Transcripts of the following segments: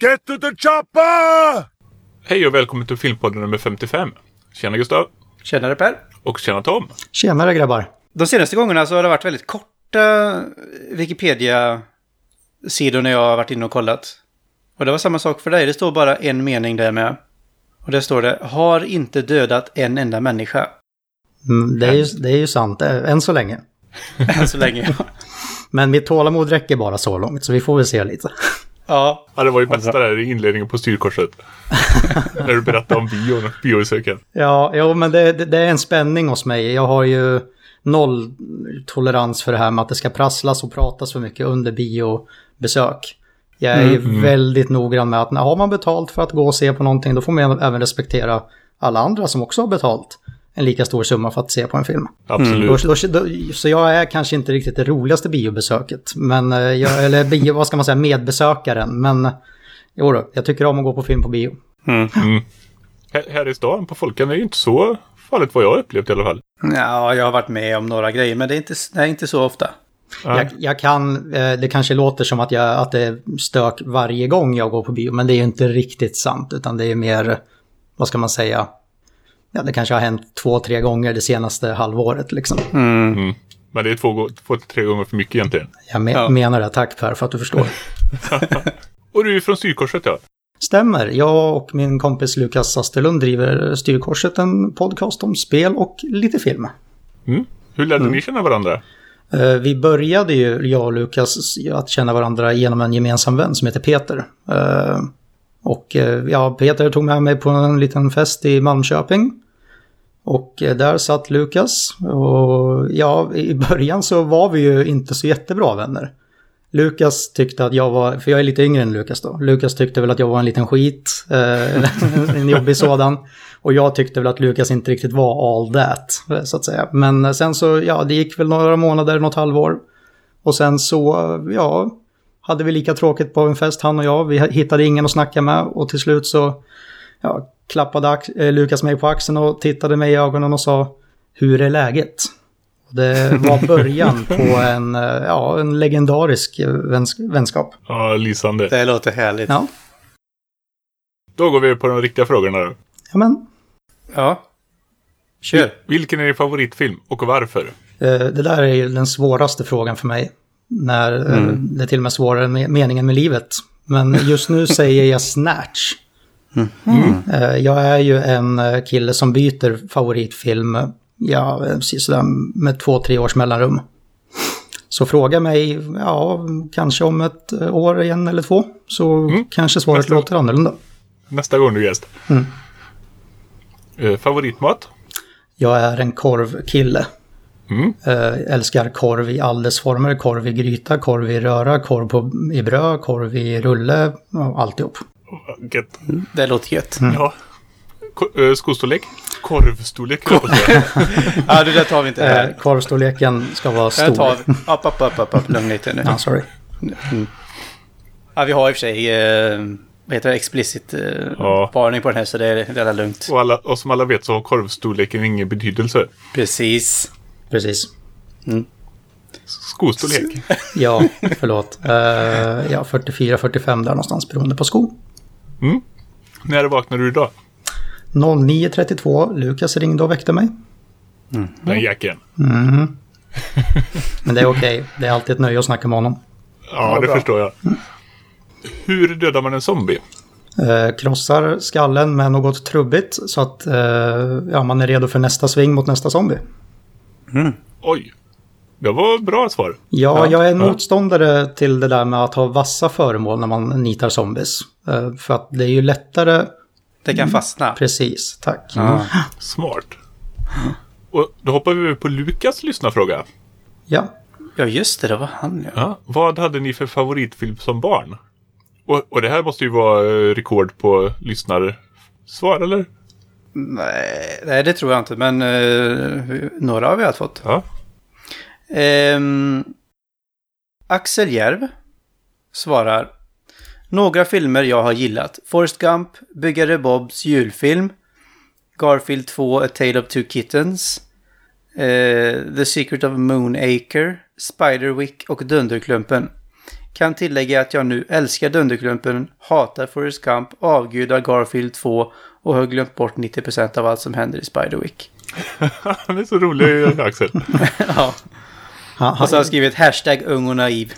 Get to the chopper! Hej och välkommen till Filmpodden nummer 55. Tjena Gustav. Tjenare Per. Och tjena Tom. Tjenare grabbar. De senaste gångerna så har det varit väldigt korta Wikipedia-sidor när jag har varit inne och kollat. Och det var samma sak för dig. Det står bara en mening där med. Och där står det, har inte dödat en enda människa. Det är ju sant, än så länge. Än så länge, ja. Men mitt tålamod räcker bara så långt, så vi får väl se lite. Ja, det var ju bästa där i inledningen på styrkorset. När du berättade om biosöken. Ja, men det är en spänning hos mig. Jag har ju noll tolerans för det här med att det ska prasslas och pratas för mycket under biobesök. Jag är ju väldigt noggrann med att när har man betalt för att gå och se på någonting, då får man även respektera alla andra som också har betalt en lika stor summa för att se på en film. Absolut. Så jag är kanske inte riktigt det roligaste biobesöket, men vad ska man säga, medbesökaren, men jag tycker om att gå på film på bio. Här i stan på Folkan är ju inte så farligt vad jag har upplevt i alla fall. Ja, jag har varit med om några grejer, men det är inte så ofta. Jag kan, det kanske låter som att det är stök varje gång jag går på bio, men det är ju inte riktigt sant, utan det är mer, vad ska man säga, det kanske har hänt 2-3 gånger det senaste halvåret liksom. Men det är 2-3 gånger för mycket egentligen. Jag menar det, tack Per för att du förstår. Och du är från Styrkorset, ja. Stämmer, jag och min kompis Lukas Asterlund driver Styrkorset, en podcast om spel och lite film. Hur lärde ni känna varandra? Vi började ju, jag och Lukas, att känna varandra genom en gemensam vän som heter Peter. Peter tog med mig på en liten fest i Malmköping. Och där satt Lukas. Och i början så var vi ju inte så jättebra vänner. Lukas tyckte att jag var, för jag är lite yngre än Lukas då. Lukas tyckte väl att jag var en liten skit, en jobbig sådan. Och jag tyckte väl att Lukas inte riktigt var all that, så att säga. Men sen så, det gick väl några månader, något halvår. Och sen så, hade vi lika tråkigt på en fest, han och jag. Vi hittade ingen att snacka med. Och till slut så klappade Lukas mig på axeln och tittade mig i ögonen och sa, hur är läget? Det var början på en legendarisk vänskap. Ja, lysande. Det låter härligt. Ja. Då går vi på de riktiga frågorna då. Jamen. Ja. Kör. Vilken är din favoritfilm och varför? Det där är ju den svåraste frågan för mig. När det är till och med svårare än meningen med livet. Men just nu säger jag Snatch. Jag är ju en kille som byter favoritfilm precis sådär med 2-3 års mellanrum. Så fråga mig, kanske om ett år igen eller 2, så kanske svaret låter annorlunda. Nästa gång du gäst. Favoritmat? Jag är en korvkille. Älskar korv i all dess former. Korv i gryta, korv i röra, korv i bröd, korv i rulle, alltihop. Det låter gött. Ja. Skostorlek? Korvstorlek? Det där tar vi inte här. Korvstorleken ska vara stor. Upp, lugn lite nu. Sorry. Ja, vi har i och för sig explicit varning på den här, så det är lugnt. Och som alla vet så har korvstorleken ingen betydelse. Precis. Skostorlek? Ja, förlåt. 44-45 där någonstans beroende på sko. När vaknade du idag? 09.32. Lukas ringde och väckte mig. Den jäkeln. Men det är okej. Det är alltid ett nöje att snacka med honom. Ja, det förstår jag. Hur dödar man en zombie? Krossar skallen med något trubbigt så att man är redo för nästa sving mot nästa zombie. Oj. Det var bra svar. Ja, jag är en motståndare till det där med att ha vassa föremål när man nitar zombies. För att det är ju lättare... Det kan fastna. Precis, tack. Smart. Och då hoppar vi på Lukas lyssnarfråga. Ja, just det var han. Ja. Vad hade ni för favoritfilm som barn? Och det här måste ju vara rekord på lyssnarsvar, eller? Nej, det tror jag inte. Men några har vi haft fått. Ja. Axel Järv svarar: några filmer jag har gillat: Forrest Gump, Byggare Bobs julfilm, Garfield 2, A Tale of Two Kittens, The Secret of Moonacre, Spiderwick och Dunderklumpen. Kan tillägga att jag nu älskar Dunderklumpen, hatar Forrest Gump, avgudar Garfield 2 och har glömt bort 90% av allt som händer i Spiderwick. Han är så rolig, Axel. Ja. Och så har jag skrivit hashtag ung och naiv.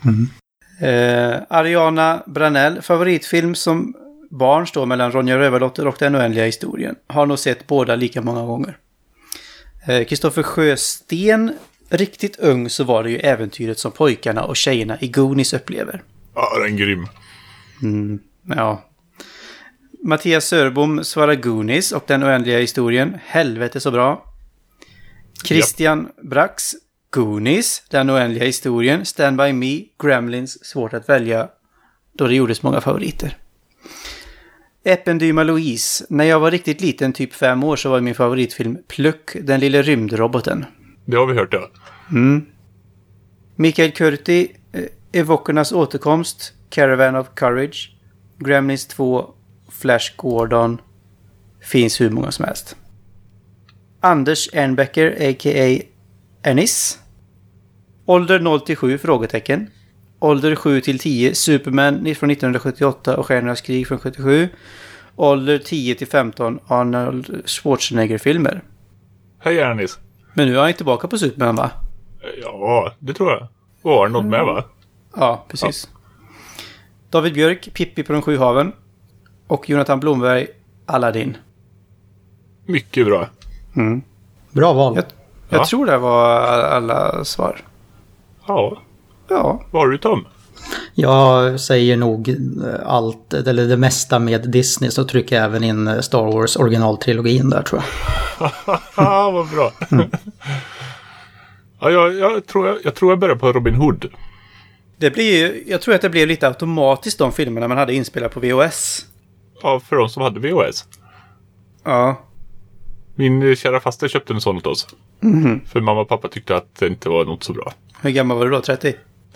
Ariana Branell, favoritfilm som barn står mellan Ronja Rövardotter och Den oändliga historien. Har nog sett båda lika många gånger. Kristoffer Sjösten, riktigt ung så var det ju äventyret som pojkarna och tjejerna i Goonies upplever. Ja, den är grym. Ja. Mattias Sörbom svarar Goonies och Den oändliga historien. Helvete så bra. Christian Brax, Goonies, Den oändliga historien, Stand By Me, Gremlins, svårt att välja då det gjordes många favoriter. Eppendyma Louise, när jag var riktigt liten, typ 5 år, så var min favoritfilm Pluck, den lilla rymdroboten. Det har vi hört, ja. Mikael Kurti, Evokernas återkomst, Caravan of Courage, Gremlins 2, Flash Gordon, finns hur många som helst. Anders Ernbecker, a.k.a. Ennis. Ålder 0-7, frågetecken. Ålder 7-10, Superman från 1978 och Stjärnornas krig från 77. Ålder 10-15, Arnold Schwarzenegger-filmer. Hej, Ernis. Men nu är han tillbaka på Superman, va? Ja, det tror jag. Och Arnold med, va? Ja, precis. Ja. David Björk, Pippi på de 7 haven. Och Jonathan Blomberg, Aladdin. Mycket bra. Bra val. Jag tror det var alla svar. Ja. Ja. Vad har du, Tom? Jag säger nog allt, eller det mesta med Disney, så trycker jag även in Star Wars originaltrilogin där, tror jag. Vad bra. Ja, jag tror jag börjar på Robin Hood. Jag tror att det blev lite automatiskt de filmerna man hade inspelat på VHS. Ja, för de som hade VHS. Ja. Min kära faster köpte en sån åt oss. För mamma och pappa tyckte att det inte var något så bra. Hur gammal var du då? 30?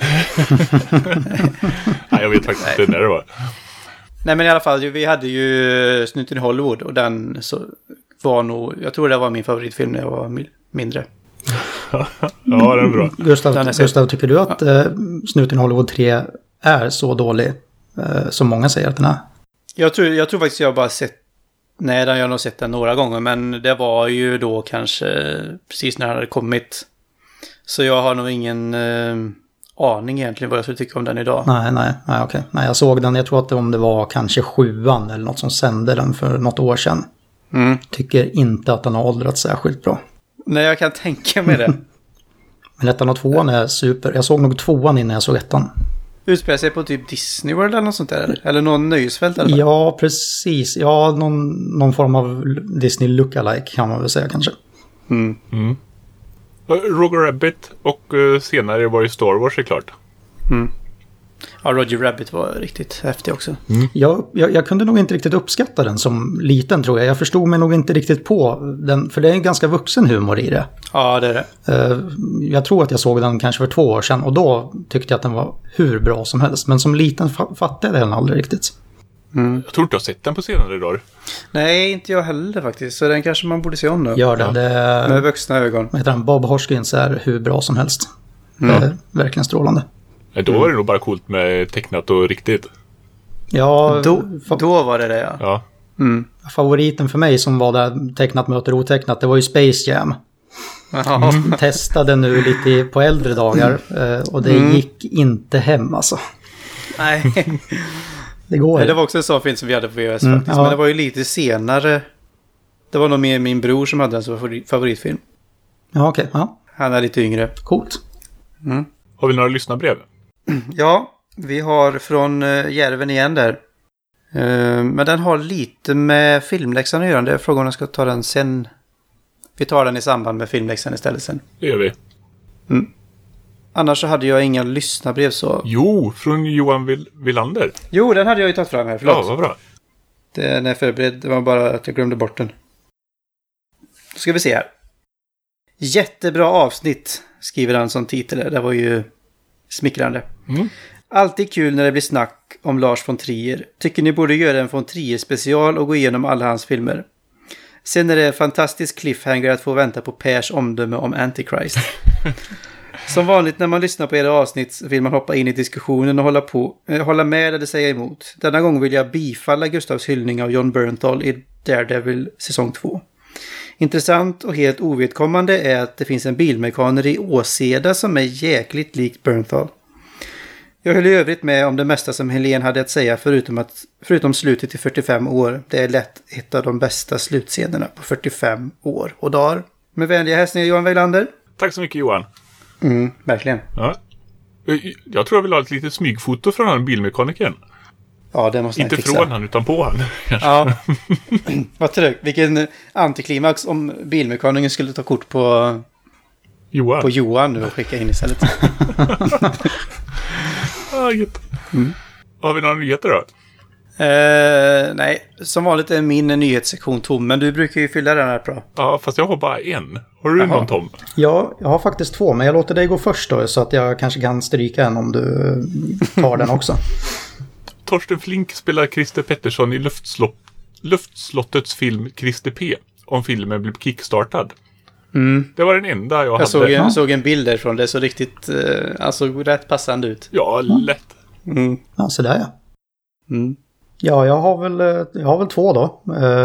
Nej, jag vet faktiskt inte när det var. Nej, men i alla fall, vi hade ju Snuten i Hollywood. Och den så var nog... Jag tror det var min favoritfilm när jag var mindre. Ja, den är bra. Gustav, tycker du att Snuten i Hollywood 3 är så dålig som många säger att den är? Jag tror faktiskt jag bara sett... Nej, jag har nog sett den några gånger. Men det var ju då kanske precis när den hade kommit. Så jag har nog ingen aning egentligen vad jag skulle tycka om den idag. Nej, okej. Nej, jag såg den. Jag tror att om det var kanske 7:an eller något som sände den för något år sedan. Tycker inte att den har åldrats särskilt bra. Nej, jag kan tänka mig det. Men 1:an och 2:an är super. Jag såg nog 2:an innan jag såg 1:an. Utspelar sig på typ Disney World eller något sånt där? Eller någon nöjesfält? Eller? Ja, precis. Ja, någon form av Disney lookalike kan man väl säga kanske. Roger Rabbit och senare var ju Star Wars, är klart. Ja, Roger Rabbit var riktigt häftig också. Jag kunde nog inte riktigt uppskatta den som liten, tror jag. Jag förstod mig nog inte riktigt på den, för det är en ganska vuxen humor i det. Ja, det är det. Jag tror att jag såg den kanske för 2 år sedan och då tyckte jag att den var hur bra som helst. Men som liten fattade jag den aldrig riktigt. Jag tror inte jag har sett den på senare dagar. Nej, inte jag heller faktiskt. Så den kanske man borde se om nu. Gör det. Ja. Med vuxna ögon. Vad heter han? Bob Hoskins är hur bra som helst. Det är verkligen strålande. Då var det nog bara coolt med tecknat och riktigt. Ja, då var det, ja. Favoriten för mig som var där tecknat möter otecknat, det var ju Space Jam. Testade nu lite på äldre dagar och det gick inte hem alltså. Nej. Det går. Nej, det var också en sån film som vi hade på VHS faktiskt. Ja. Men det var ju lite senare. Det var nog med min bror som hade den som favoritfilm. Ja, okej. Ja. Han är lite yngre. Coolt. Har vi några lyssnarbrev? Ja, vi har från Järven igen där. Men den har lite med filmläxan att göra. Det är frågan om jag ska ta den sen. Vi tar den i samband med filmläxan istället sen. Det gör vi. Annars så hade jag inga lyssnarbrev så. Jo, från Johan Villander. Jo, den hade jag ju tagit fram här. Förlåt. Ja, vad bra. Den är förberedd. Det var bara att jag glömde bort den. Då ska vi se här. Jättebra avsnitt, skriver han som titel. Det var ju smickrande. Alltid kul när det blir snack om Lars von Trier. Tycker ni borde göra en von Trier special och gå igenom alla hans filmer. Sen är det fantastisk cliffhanger att få vänta på Pers omdöme om Antichrist. Som vanligt när man lyssnar på era avsnitt vill man hoppa in i diskussionen och hålla med eller säga emot. Denna gång vill jag bifalla Gustavs hyllning av Jon Bernthal i Daredevil säsong 2. Intressant och helt ovedkommande är att det finns en bilmekaner i Åseda som är jäkligt likt Bernthal. Jag höll i övrigt med om det mesta som Helene hade att säga förutom slutet i 45 år. Det är lätt ett av de bästa slutscenerna på 45 år och dagar. Med vänliga hälsningar Johan Weilander. Tack så mycket Johan. Verkligen. Ja. Jag tror jag vill ha ett litet smygfoto från han bilmekanikern. Ja, det måste inte fixa. Från han utan på han. Ja. Vad tryggt. Vilken antiklimax om bilmekanikern skulle ta kort på Johan nu och skicka in istället. Har vi några nyheter då? Nej, som vanligt är min nyhetssektion tom, men du brukar ju fylla den här bra. Ja, fast jag har bara en. Har du någon, Tom? Ja, jag har faktiskt 2, men jag låter dig gå först då, så att jag kanske kan stryka en om du tar den också. Torsten Flink spelar Christer Pettersson i Luftslottets film Christer P. Om filmen blev kickstartad. Det var den enda jag hade. Jag såg en bild därifrån, det så riktigt, alltså rätt passande ut. Ja, lätt. Ja, så där ja. Ja, jag har väl 2 då.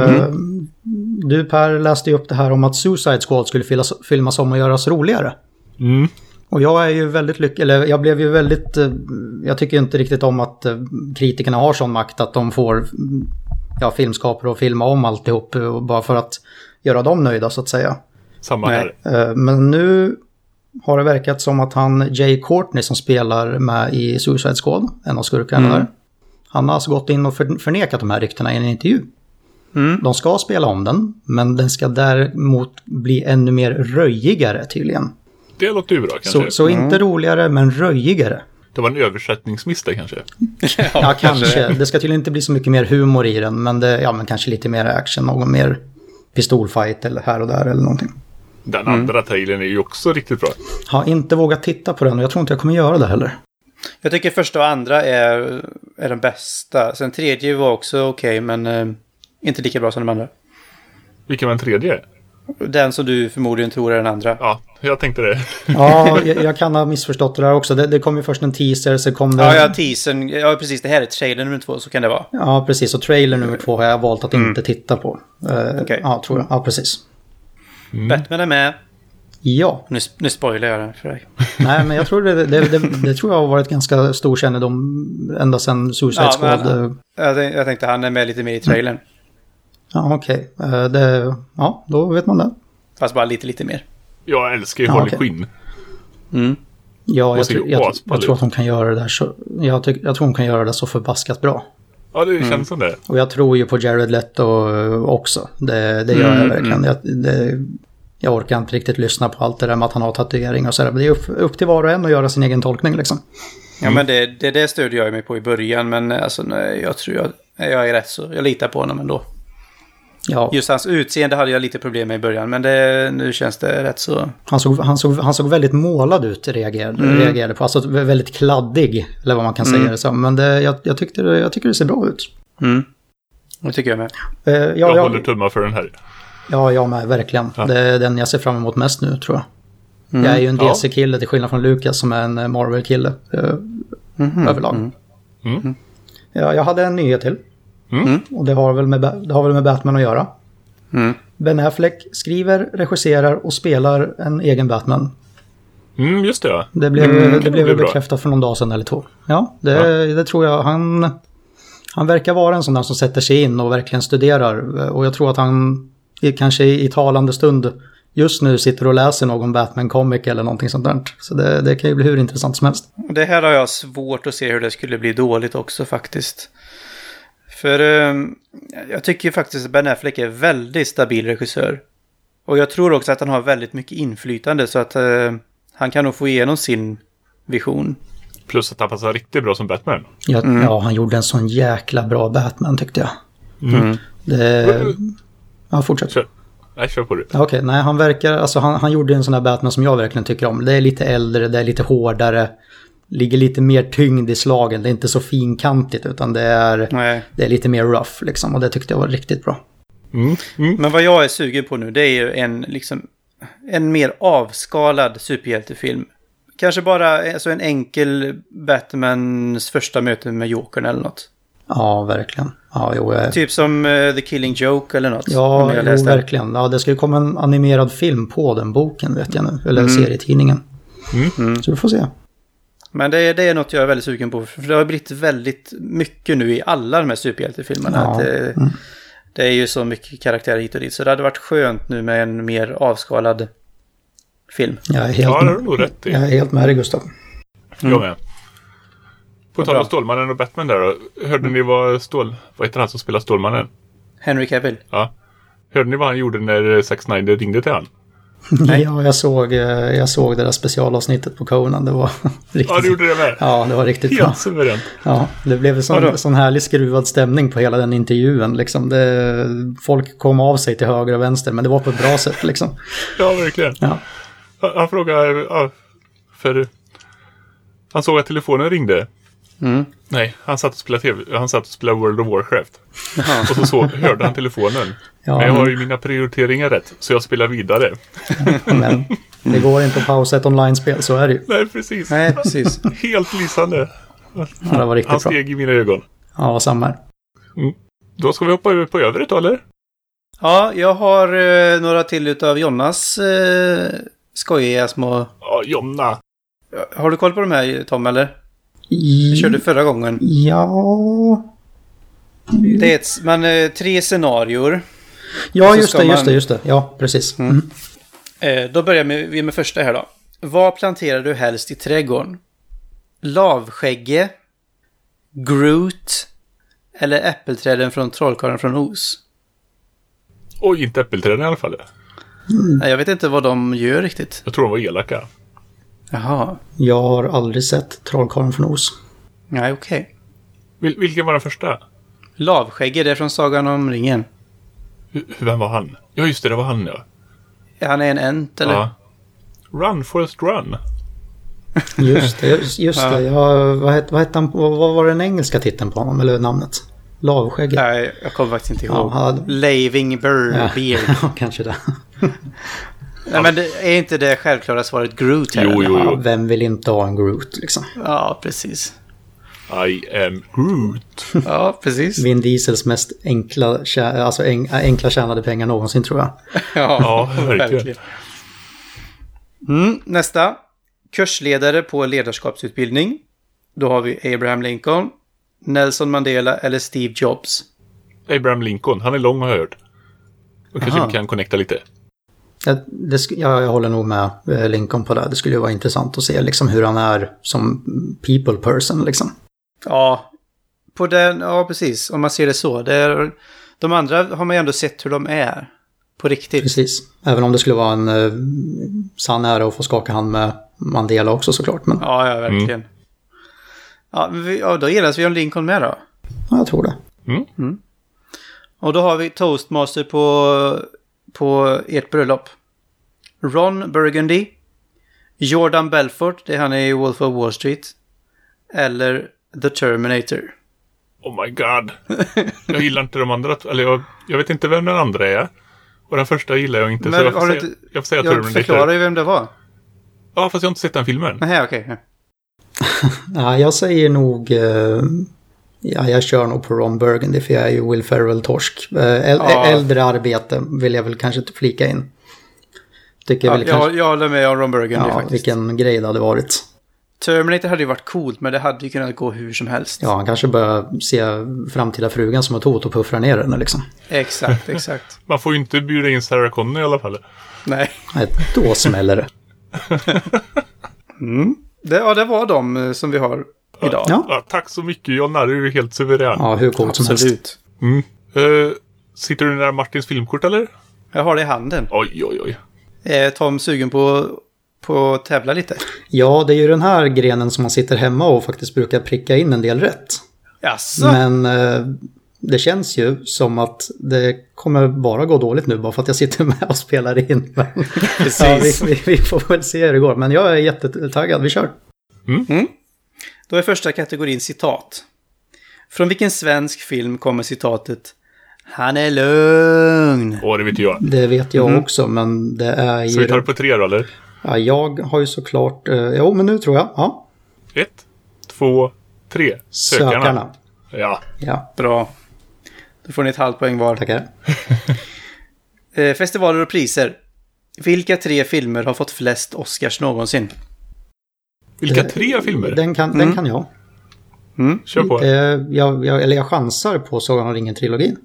Du Per läste ju upp det här om att Suicide Squad skulle filmas om och göras roligare. Och jag är ju väldigt jag blev ju väldigt, jag tycker inte riktigt om att kritikerna har sån makt att de får filmskapare att filma om alltihop bara för att göra dem nöjda så att säga. Samma här. Men nu har det verkat som att han Jay Courtney som spelar med i Suicide Squad, en av skurkarna där. Han har alltså gått in och förnekat de här ryktena i en intervju. De ska spela om den, men den ska däremot bli ännu mer röjigare tydligen. Det låter ju bra kanske. Så inte roligare, men röjigare. Det var en översättningsmiss där kanske. Ja, kanske. Det ska tydligen inte bli så mycket mer humor i den, men men kanske lite mer action, någon mer pistolfight eller här och där eller någonting. Den andra trailern är ju också riktigt bra. Har inte vågat titta på den och jag tror inte jag kommer göra det heller. Jag tycker första och andra är den bästa. Sen tredje var också okej, men inte lika bra som de andra. Vilken var den tredje? Den som du förmodligen tror är den andra. Ja, jag tänkte det. Ja, jag kan ha missförstått det där också. Det kom ju först en teaser, så kom det... Ja, teasern. Ja, precis. Det här är trailer nummer 2, så kan det vara. Ja, precis. Och trailer nummer 2 har jag valt att inte titta på. Okay. Ja, tror jag. Ja, precis. Batman är med. Ja. Nu spoilar jag den för dig. Nej, men jag tror det tror jag har varit ganska stor kännedom ända sedan Suicide Squad. Jag tänkte han är med lite mer i trailern. Ja, okej. Då vet man det. Fast bara lite mer. Jag älskar ju Harley Quinn. Ja, jag tror att hon kan göra det där så... Jag tror hon kan göra det så förbaskat bra. Ja, det känns som det. Och jag tror ju på Jared Leto också. Det gör jag verkligen. Jag orkar inte riktigt lyssna på allt det där med att han har tatuering och sådär. Men det är upp till var och en att göra sin egen tolkning liksom. Ja, men det stödjer jag mig på i början. Men alltså, nej, jag tror jag är rätt så. Jag litar på honom ändå. Ja. Just hans utseende hade jag lite problem med i början. Men nu känns det rätt så... Han såg väldigt målad ut, reagerade på. Alltså väldigt kladdig, eller vad man kan säga det som. Men jag tycker det ser bra ut. Det tycker jag med. Jag håller tummar för den här. Ja, jag med, verkligen. Ja. Det är den jag ser fram emot mest nu, tror jag. Jag är ju en DC-kille till skillnad från Lucas som är en Marvel-kille överlag. Ja, jag hade en nyhet till. Och det har väl med Batman att göra. Ben Affleck skriver, regisserar och spelar en egen Batman. Just det, ja. Det blev bekräftat för någon dag sedan eller 2. Ja, det tror jag. Han verkar vara en sån där som sätter sig in och verkligen studerar. Och jag tror att han kanske i talande stund just nu sitter och läser någon Batman-comic eller någonting sånt där. Så det kan ju bli hur intressant som helst. Det här har jag svårt att se hur det skulle bli dåligt också faktiskt. För jag tycker faktiskt att Ben Affleck är väldigt stabil regissör. Och jag tror också att han har väldigt mycket inflytande så att han kan nog få igenom sin vision. Plus att han passar riktigt bra som Batman. Ja, han gjorde en sån jäkla bra Batman tyckte jag. Ja, fortsätt. Kör på det. Okej, nej, han verkar, alltså han gjorde en sån här Batman som jag verkligen tycker om. Det är lite äldre, det är lite hårdare. Ligger lite mer tyngd i slagen. Det är inte så finkantigt utan det är lite mer rough liksom. Och det tyckte jag var riktigt bra. Men vad jag är sugen på nu, det är ju en mer avskalad superhjältefilm. Kanske bara alltså en enkel Batmans första möte med Jokern eller något. Ja, verkligen. Ja, jo, Typ som The Killing Joke eller något. Ja, verkligen. Ja, det skulle komma en animerad film på den boken, vet jag nu. Eller serietidningen. Så vi får se. Men det är något jag är väldigt sugen på. För det har blivit väldigt mycket nu i alla de här superhjältefilmerna. Ja. Att det är ju så mycket karaktärer hit och dit. Så det hade varit skönt nu med en mer avskalad film. Det har du nog rätt i. Jag är helt med dig, Gustav. Jag med. På tal om Stålmannen och Batman där då. Hörde ni vad heter han som spelar Stålmannen? Henry Cavill. Ja. Hörde ni vad han gjorde när Zack Snyder ringde till han? Ja, jag såg det där specialavsnittet på Conan. Det var riktigt... Ja, du gjorde det med. Ja, det var riktigt bra. Helt suveränt. Ja, det blev en sån härlig skruvad stämning på hela den intervjun. Liksom. Folk kom av sig till höger och vänster, men det var på ett bra sätt. Liksom. Ja, verkligen. Ja. Han frågade... för han såg att telefonen ringde. Nej, han satt och spelade World of Warcraft. Och så hörde han telefonen. Ja, men jag har ju mina prioriteringar rätt, så jag spelar vidare. Men det går inte att pausa ett online-spel, så är det ju. Nej, precis. Helt lysande. Ja, det var riktigt han steg i mina ögon. Ja, samma. Då ska vi hoppa över på övrigt, eller? Ja, jag har några till utav Jonas skojiga små... Ja, Jonna. Har du koll på de här, Tom, eller? Du körde förra gången. Ja... Det är 3 scenarior. Ja, just det. Ja, precis. Då börjar vi med första här då. Vad planterar du helst i trädgården? Lavskägge, Groot eller äppelträden från Trollkarlen från Oz? Oj, inte äppelträden i alla fall. Nej, jag vet inte vad de gör riktigt. Jag tror de var elaka. Jaha. Jag har aldrig sett Trollkarlen från Oz. Nej, okej. Vilken var den första? Lavskägge, det är från Sagan om ringen. Vem var han? Ja, just det var han, ja. Han är en ent, eller? Ja. Run, Forrest Run. Just det. Ja, vad hette han? Vad var den engelska titeln på honom, eller namnet? Lavskägget. Nej, jag kommer faktiskt inte ihåg. Ja, Laving Beard. Ja, kanske det. Nej, men det är inte det självklara svaret Groot här? Jo. Ja, vem vill inte ha en Groot, liksom? Ja, precis. I am Groot. Ja, precis. Vin Diesels mest enkla tjänade pengar någonsin, tror jag. Ja, verkligen. Nästa. Kursledare på ledarskapsutbildning. Då har vi Abraham Lincoln, Nelson Mandela eller Steve Jobs. Abraham Lincoln, han är lång och hörd. Och kanske kan connecta lite. Jag håller nog med Lincoln på det. Det skulle ju vara intressant att se liksom, hur han är som people person. Liksom. Ja, precis. Om man ser det så. De andra har man ju ändå sett hur de är. På riktigt. Precis. Även om det skulle vara en sann ära att få skaka hand med Mandela också, såklart. Men... Ja, verkligen. Ja, då gillas vi om Lincoln med då. Ja, jag tror det. Och då har vi toastmaster på ert bröllop. Ron Burgundy, Jordan Belfort, det är han i Wolf of Wall Street, eller The Terminator. Oh my god. Jag gillar inte de andra, eller jag vet inte vem den andra är. Och den första gillar jag inte. Men så jag får säga Terminator. Jag förklarar ju vem det var. Ja, fast jag har inte sett den filmen. Nej, okej. Ja, jag säger nog... jag kör nog på Ron Burgundy, för jag är ju Will Ferrell-torsk. Äldre arbete vill jag väl kanske inte flika in. Jag håller med om Ron Burgundy faktiskt. Vilken grej det hade varit. Terminator hade ju varit coolt, men det hade ju kunnat gå hur som helst. Ja, han kanske börjar se framtida frugan som ett hot och puffra ner den liksom. Exakt. Man får ju inte bjuda in Sarah Connor i alla fall. Nej, då smäller det. Det var de som vi har idag. Ja, tack så mycket, Jonna. Du är helt suverän. Ja, hur coolt som helst. Sitter du nära Martins filmkort, eller? Jag har det i handen. Oj. Är Tom sugen på att tävla lite? Ja, det är ju den här grenen som man sitter hemma och faktiskt brukar pricka in en del rätt. Jaså? Men det känns ju som att det kommer bara gå dåligt nu bara för att jag sitter med och spelar in. Precis. Ja, vi får väl se hur det går. Men jag är jättetaggad, vi kör. Då är första kategorin citat. Från vilken svensk film kommer citatet "Han är lugn"? Det vet jag. Det vet jag också, men det är ju... Så vi tar det på 3 då, eller? Ja, jag har ju såklart... jo, men nu tror jag. Ja. 1, 2, 3. Sökarna. Ja. Bra. Då får ni ett halvt poäng var. Tackar. Festivaler och priser. Vilka 3 filmer har fått flest Oscars någonsin? Vilka 3 filmer? Den kan jag. Kör på. Jag chansar på Sagan om ringen-trilogin.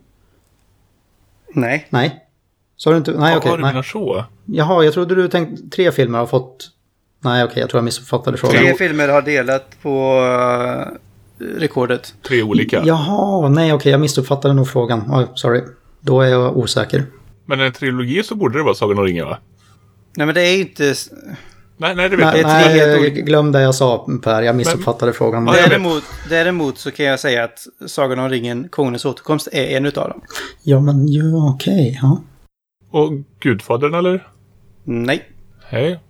Nej. Så har du inte... Nej, okej. Du menar så? Jaha, jag trodde du tänkte 3 filmer har fått... Nej, okej, jag tror jag missuppfattade frågan. 3 filmer har delat på rekordet. 3 olika. Jaha, nej, okej, jag missuppfattade nog frågan. Sorry, då är jag osäker. Men en trilogi så borde det vara Sagan om ringen, va? Nej, men det är inte... Nej, det vet jag. Nej, glöm det jag sa, Per. Jag missuppfattade frågan. Däremot så kan jag säga att Sagan om ringen, Konungens återkomst, är en utav dem. Ja, men okej. Ja. Och Gudfadern, eller? Nej. Hej.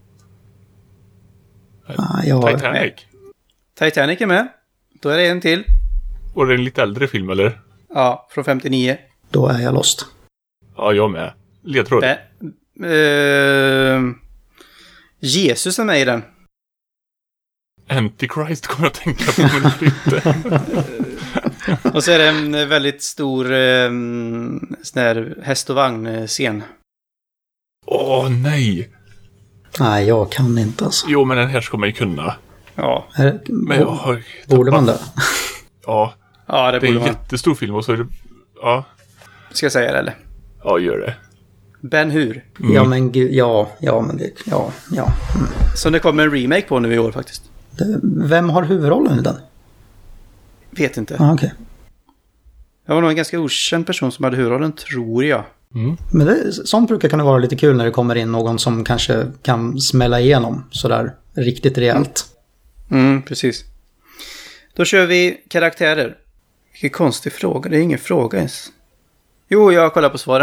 Titanic. Titanic är med. Då är det en till. Och det är en lite äldre film, eller? Ja, från 59. Då är jag lost. Ja, jag med. Ledtråd. Jesus är med i den. Antichrist kommer jag att tänka på, men inte. Och så är det en väldigt stor sån här häst- och vagn-scen. Nej. Nej, jag kan inte alltså. Jo, men den här ska man ju kunna. Ja. Men jag har... Borde man det? Ja. Ja, det borde man. Det är en jättestor film och så är det... Ja. Ska jag säga det, eller? Ja, gör det. Ben-Hur. Ja, men gud, men det... Ja. Som det kommer en remake på nu i år, faktiskt. Vem har huvudrollen i den? Vet inte. Okej. Det var nog en ganska okänd person som hade huvudrollen, tror jag. Men sånt brukar kunna vara lite kul när det kommer in någon som kanske kan smälla igenom sådär riktigt rejält. Precis. Då kör vi karaktärer. Vilken konstig fråga. Det är ingen fråga ens. Jo, jag kollar på svaren.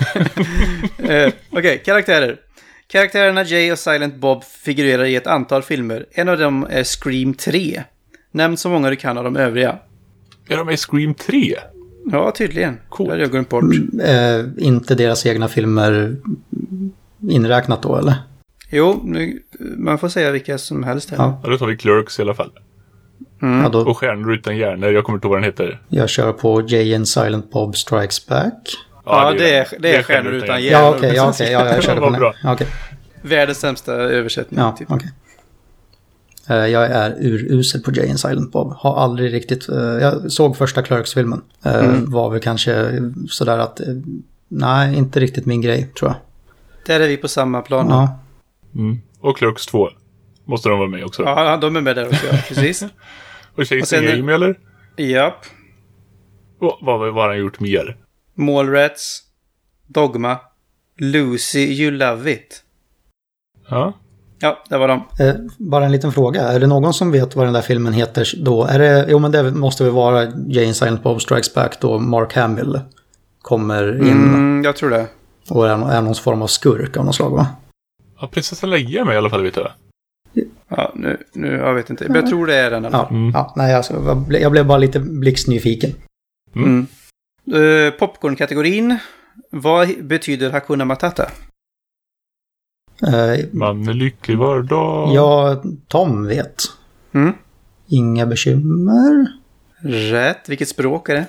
Okej, karaktärer. Karaktärerna Jay och Silent Bob figurerar i ett antal filmer. En av dem är Scream 3. Nämn så många du kan av de övriga. Är de med i Scream 3? Ja, tydligen. Coolt. Det hade jag glömt bort. Inte deras egna filmer inräknat då, eller? Jo, man får säga vilka som helst här. Ja. Ja, då tar vi Clerks i alla fall. Ja, då, Och Stjärnor utan hjärnor, jag kommer inte ihåg vad den heter. jag kör på Jay and Silent Bob Strikes Back. Ja, det är Stjärnor utan hjärnor. Ja, okej, jag körde på Vad den. bra. Ja, okej. Världens sämsta översättning. Ja, typ. okej. Jag är urusel på Jay and Silent Bob. Har aldrig riktigt... jag såg första Clerks-filmen. Var väl kanske sådär att... nej, inte riktigt min grej, tror jag. Där är vi på samma plan. Ja. Och Clerks 2. Måste de vara med också. Ja, de är med där också, ja. Precis. Och Och sen Chasing Amy, eller? Japp. Och vad har han gjort mer? Mallrats, Dogma, Lucy, You Love It. Ja. Ja, det var de. Bara en liten fråga. Är det någon som vet vad den där filmen heter då? Är det... Jo, men det måste väl vara Jay and Silent Bob Strikes Back då Mark Hamill kommer in Jag tror det. och är någon form av skurk av något slag, va? Ja, prinsessan Leia med i alla fall, vet jag. Ja, nu jag vet inte. Men jag tror det är den. Ja, ja, nej, alltså, jag blev bara lite blixtnyfiken. Popcorn-kategorin. Vad betyder Hakuna Matata? Man är lycklig var dag. Ja, Tom vet. Inga bekymmer. Rätt. Vilket språk är det?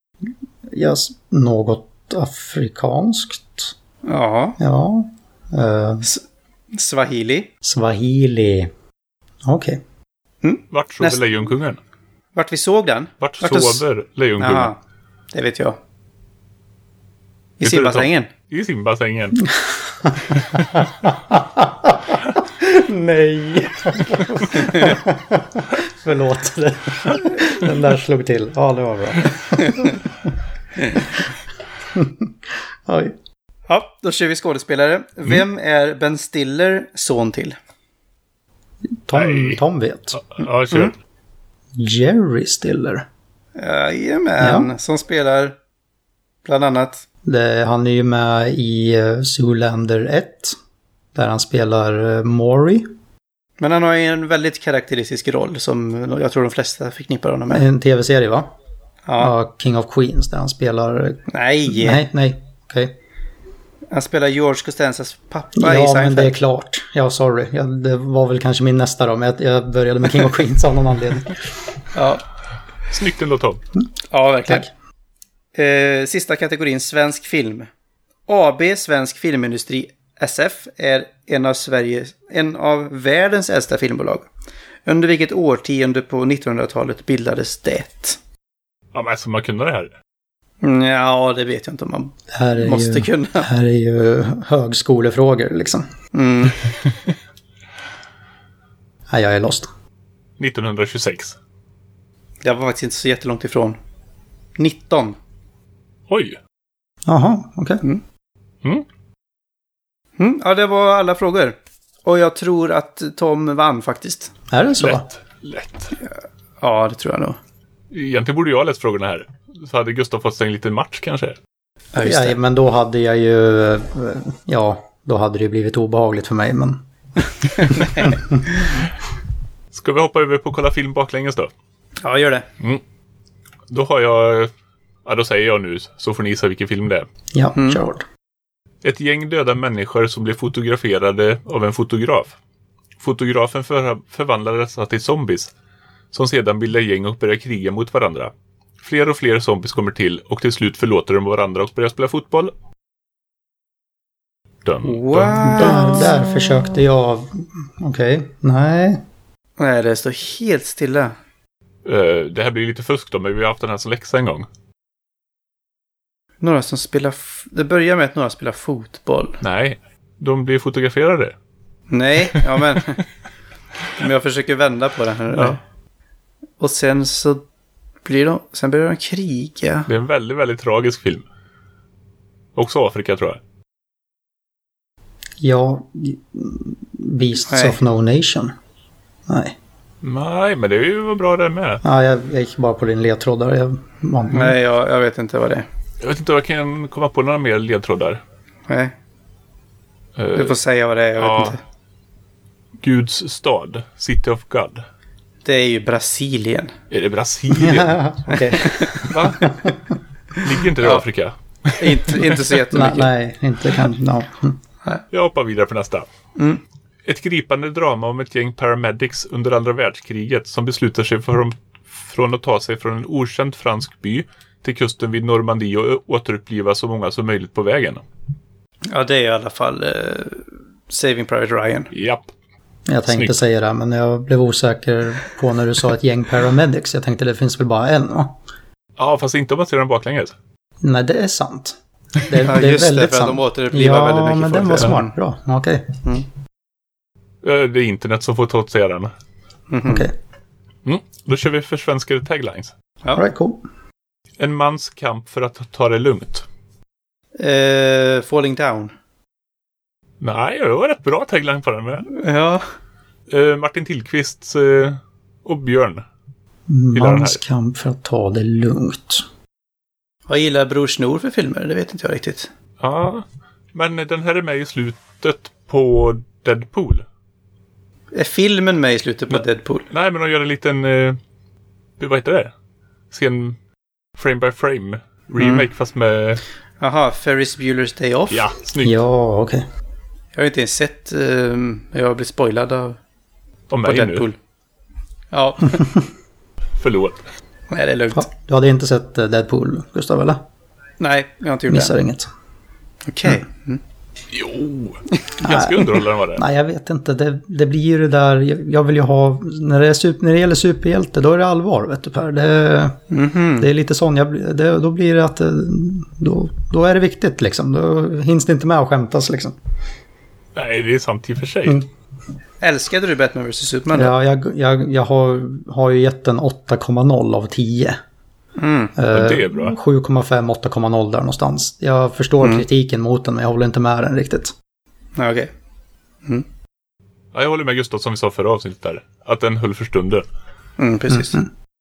Något afrikanskt. Ja. Ja. Swahili. Swahili. Okej. Vart sover Lejonkungen? Vart vi såg den? Vart sover Lejonkungen? Jaha, det vet jag. I Vet simbassängen. I simbassängen. Nej. Förlåt. Den där slog till. Ja, det var bra. Oj. Ja, då kör vi skådespelare. Vem är Ben Stiller son till? Tom vet. Ja, kör. Jerry Stiller. Jajamän, som spelar bland annat... Han är ju med i Zoolander 1. Där han spelar Maury. Men han har ju en väldigt karaktäristisk roll som jag tror de flesta förknippar honom med. En tv-serie, va? Ja. King of Queens, där han spelar... Nej. Nej, okej. Han spelar George Costanzas pappa i Ja, Seinfeld. men det är klart. Ja, sorry. Det var väl kanske min nästa då, men jag började med King of Queens av någon anledning. Ja. Snyggt ändå, Tom. Ja, verkligen. Tack. Sista kategorin, svensk film. AB Svensk Filmindustri SF är en av världens äldsta filmbolag. Under vilket årtionde på 1900-talet bildades det? Ja, men alltså man kunde det här. Ja, det vet jag inte om man Här är måste kunna. Här är ju högskolefrågor liksom. Mm. Nej, jag är lost. 1926. Det var faktiskt inte så jättelångt ifrån. 19. Oj. Jaha, okej. Ja, det var alla frågor. Och jag tror att Tom vann faktiskt. Är det så? Lätt. Ja, det tror jag nog. Egentligen borde jag ha läst frågorna här. Så hade Gustav fått sig en liten match kanske. Ja, just det. Ja, men då hade jag ju... Ja, då hade det ju blivit obehagligt för mig, men... Ska vi hoppa över på kolla film baklänges då? Ja, gör det. Då har jag... Ja, då säger jag nu så får ni gissa vilken film det är. Ja, kör hårt. Ett gäng döda människor som blir fotograferade av en fotograf. Fotografen förvandlar dessa till zombies som sedan bildar gäng och börjar kriga mot varandra. Fler och fler zombies kommer till och till slut förlåter de varandra och börjar spela fotboll. Där försökte jag... Okej, nej. Nej, det står helt stilla. Det här blir lite fusk då, men vi har haft den här som läxa en gång. Några som spelar... Det börjar med att några spelar fotboll. Nej, de blir fotograferade. Nej, ja men... Men jag försöker vända på det här. Ja. Och sen så blir de... Sen börjar de kriga. Det är en väldigt, väldigt tragisk film. Också Afrika, tror jag. Ja, Beasts Nej. of No Nation. Nej, Men det är ju bra det med. Ja, jag gick bara på din ledtråd där. Nej, jag vet inte vad det är. Jag vet inte om jag kan komma på några mer ledtrådar. Nej, du får säga vad det är, jag vet inte. Guds stad, City of God. Det är ju Brasilien. Är det Brasilien? Okej. Va? Ligger inte det i Afrika? inte så jättemycket. Nej, inte kan... No. Jag hoppar vidare på nästa. Ett gripande drama om ett gäng paramedics under andra världskriget som beslutar sig från att ta sig från en okänd fransk by till kusten vid Normandie och återuppliva så många som möjligt på vägen. Ja, det är i alla fall Saving Private Ryan. Japp. Jag tänkte Snyggt. säga det, men jag blev osäker på när du sa ett gäng paramedics. Jag tänkte det finns väl bara en, va? Ja, fast inte om man ser den baklänges. Nej, det är sant. Det är Ja, väldigt just det, för att sant. de återupplivar väldigt mycket Ja, men folk. den var smart. Bra, okej. Det är internet som får ta åt sig den. Okej. Då kör vi försvenskade taglines. Ja. All right, cool. En mans kamp för att ta det lugnt. Falling Down. Nej, det var rätt bra tagline på den med. Ja. Martin Tillqvist och Björn. Gillar den Mans här. kamp för att ta det lugnt. Vad gillar Bror Snor för filmer? Det vet inte jag riktigt. Ja, men den här är med i slutet på Deadpool. Är filmen med i slutet på Deadpool? Nej, men de gör en liten... vad heter det? Scen frame by frame. Remake fast med... Jaha, Ferris Bueller's Day Off. Ja, snyggt. Ja, okej. Jag har inte ens sett... jag har blivit spoilad av Och på mig Deadpool. nu. Ja. Förlåt. Nej, det är lugnt. Ja, du hade inte sett Deadpool, Gustav, eller? Nej, jag har inte gjort Missar det. inget. Okej. Jo. Ganska underhållande var det. Nej, jag vet inte. Det blir ju det där... Jag vill ju ha... När det gäller superhjälte, då är det allvar, vet du, Per. Det är lite sån... Då blir det att... Då är det viktigt, liksom. Då hinns det inte med att skämtas, liksom. Nej, det är sant i och för sig. Älskade du Batman vs. Superman? Då? Ja, jag har ju gett den 8,0 av 10. Det är bra. 7,5, 8,0 där någonstans. Jag förstår kritiken mot den, men jag håller inte med den riktigt. Ja, okej. Ja, jag håller med Gustav som vi sa förra avsnittet där. Att den höll för stunden. Precis.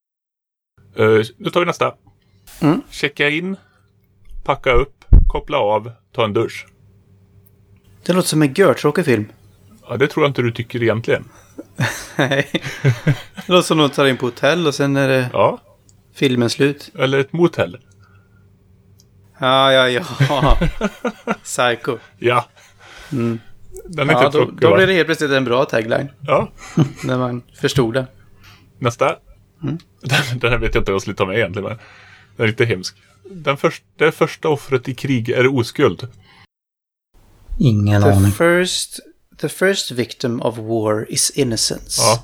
Då tar vi nästa. Checka in, packa upp, koppla av, ta en dusch. Det låter som en görtråkig film. Ja, det tror jag inte du tycker egentligen. Nej. Det låter som att de tar in på hotell och sen är det Ja, filmen slut. eller ett motell. Ja. Psycho. Ja. Den är Ja, inte då tråkig, va? blev det helt plötsligt en bra tagline. Ja. När man förstod det. Nästa. Den här vet jag inte vad jag skulle ta med egentligen. Men den är lite hemsk. Det första offret i krig är oskuld. Ingen aning. The first victim of war is innocence. Ja.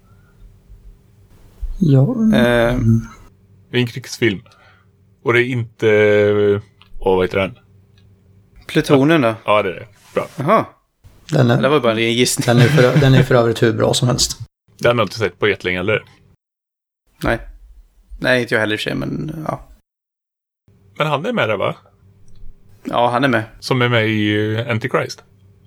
Ja. Det är en krigsfilm. Och det är inte... vad heter den? Plutonen då? Ja, det är det. Bra. Jaha. Det var bara en gissning. Den är för övrigt hur bra som helst. Den har jag inte sett på jättelänge, eller? Nej, inte jag heller i och för sig, men ja. Men han är med där, va? Ja, han är med. Som är med i Antichrist.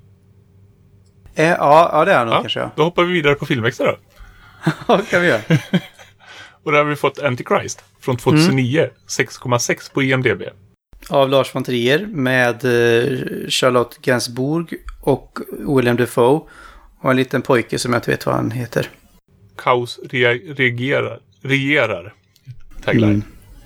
Ja, det är han nog kanske. Ja. Då hoppar vi vidare på Filmextra då. Ja, kan vi göra. Och där har vi fått Antichrist från 2009. 6,6 på IMDb. Av Lars von Trier med Charlotte Gainsbourg och Willem Dafoe. Och en liten pojke som jag inte vet vad han heter. Kaos regerar. Tagline.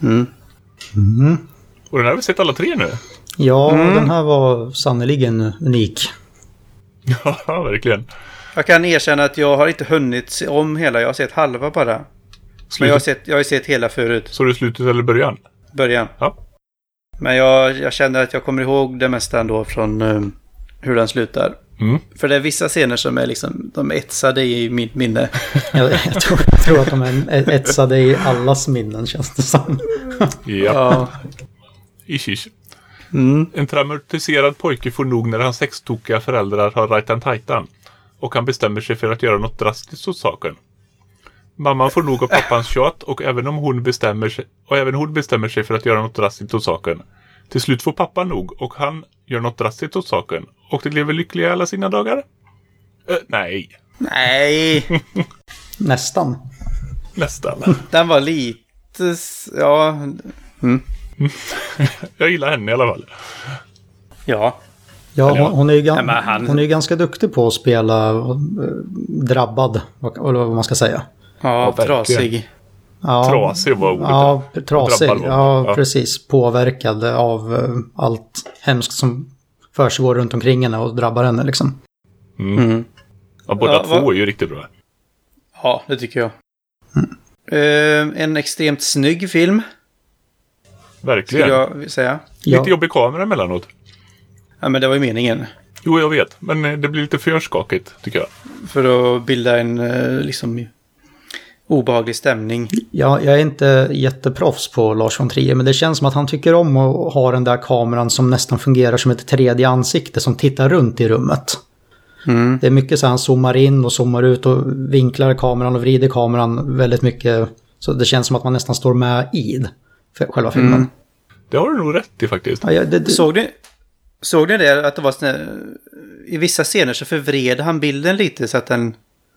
Och den har vi sett alla tre nu. Ja, den här var sannoliken unik. Ja, verkligen. Jag kan erkänna att jag har inte hunnit se om hela. Jag har sett halva bara. Men jag har sett hela förut. Så det slutet eller början? Början. Ja. Men jag känner att jag kommer ihåg det mesta ändå från hur den slutar. För det är vissa scener som är liksom, de är etsade i mitt minne. Jag tror att de är etsade i allas minnen, känns det som. Ja. Ish. En traumatiserad pojke får nog när hans sextokiga föräldrar har rajtan tajtan. Och han bestämmer sig för att göra något drastiskt åt saken. Mamman får nog av pappans tjat och även hon bestämmer sig för att göra något drastiskt åt saken. Till slut får pappa nog och han gör något drastiskt åt saken. Och de lever lyckliga alla sina dagar? Nej. Nästan. Den var lite... Ja. Jag gillar henne i alla fall. Ja. Ja, hon är ju ganska duktig på att spela drabbad, eller vad man ska säga. Ja, trasig. Ja, trasig var ordet. Ja, trasig. Ja, precis. Påverkad av allt hemskt som försiggår runt omkring henne och drabbar henne liksom. Ja, båda två är ju riktigt bra. Ja, det tycker jag. En extremt snygg film. Verkligen. Skulle jag säga. Lite jobbig kamera emellanåt. Ja, men det var ju meningen. Jo, jag vet. Men det blir lite för skakigt, tycker jag. För att bilda en liksom obehaglig stämning. Ja, jag är inte jätteproffs på Lars von Trier, men det känns som att han tycker om att ha den där kameran som nästan fungerar som ett tredje ansikte som tittar runt i rummet. Det är mycket så han zoomar in och zoomar ut och vinklar kameran och vrider kameran väldigt mycket. Så det känns som att man nästan står med i själva filmen. Det har du nog rätt i faktiskt. Ja, Såg ni det? Att det var i vissa scener så förvred han bilden lite så att den...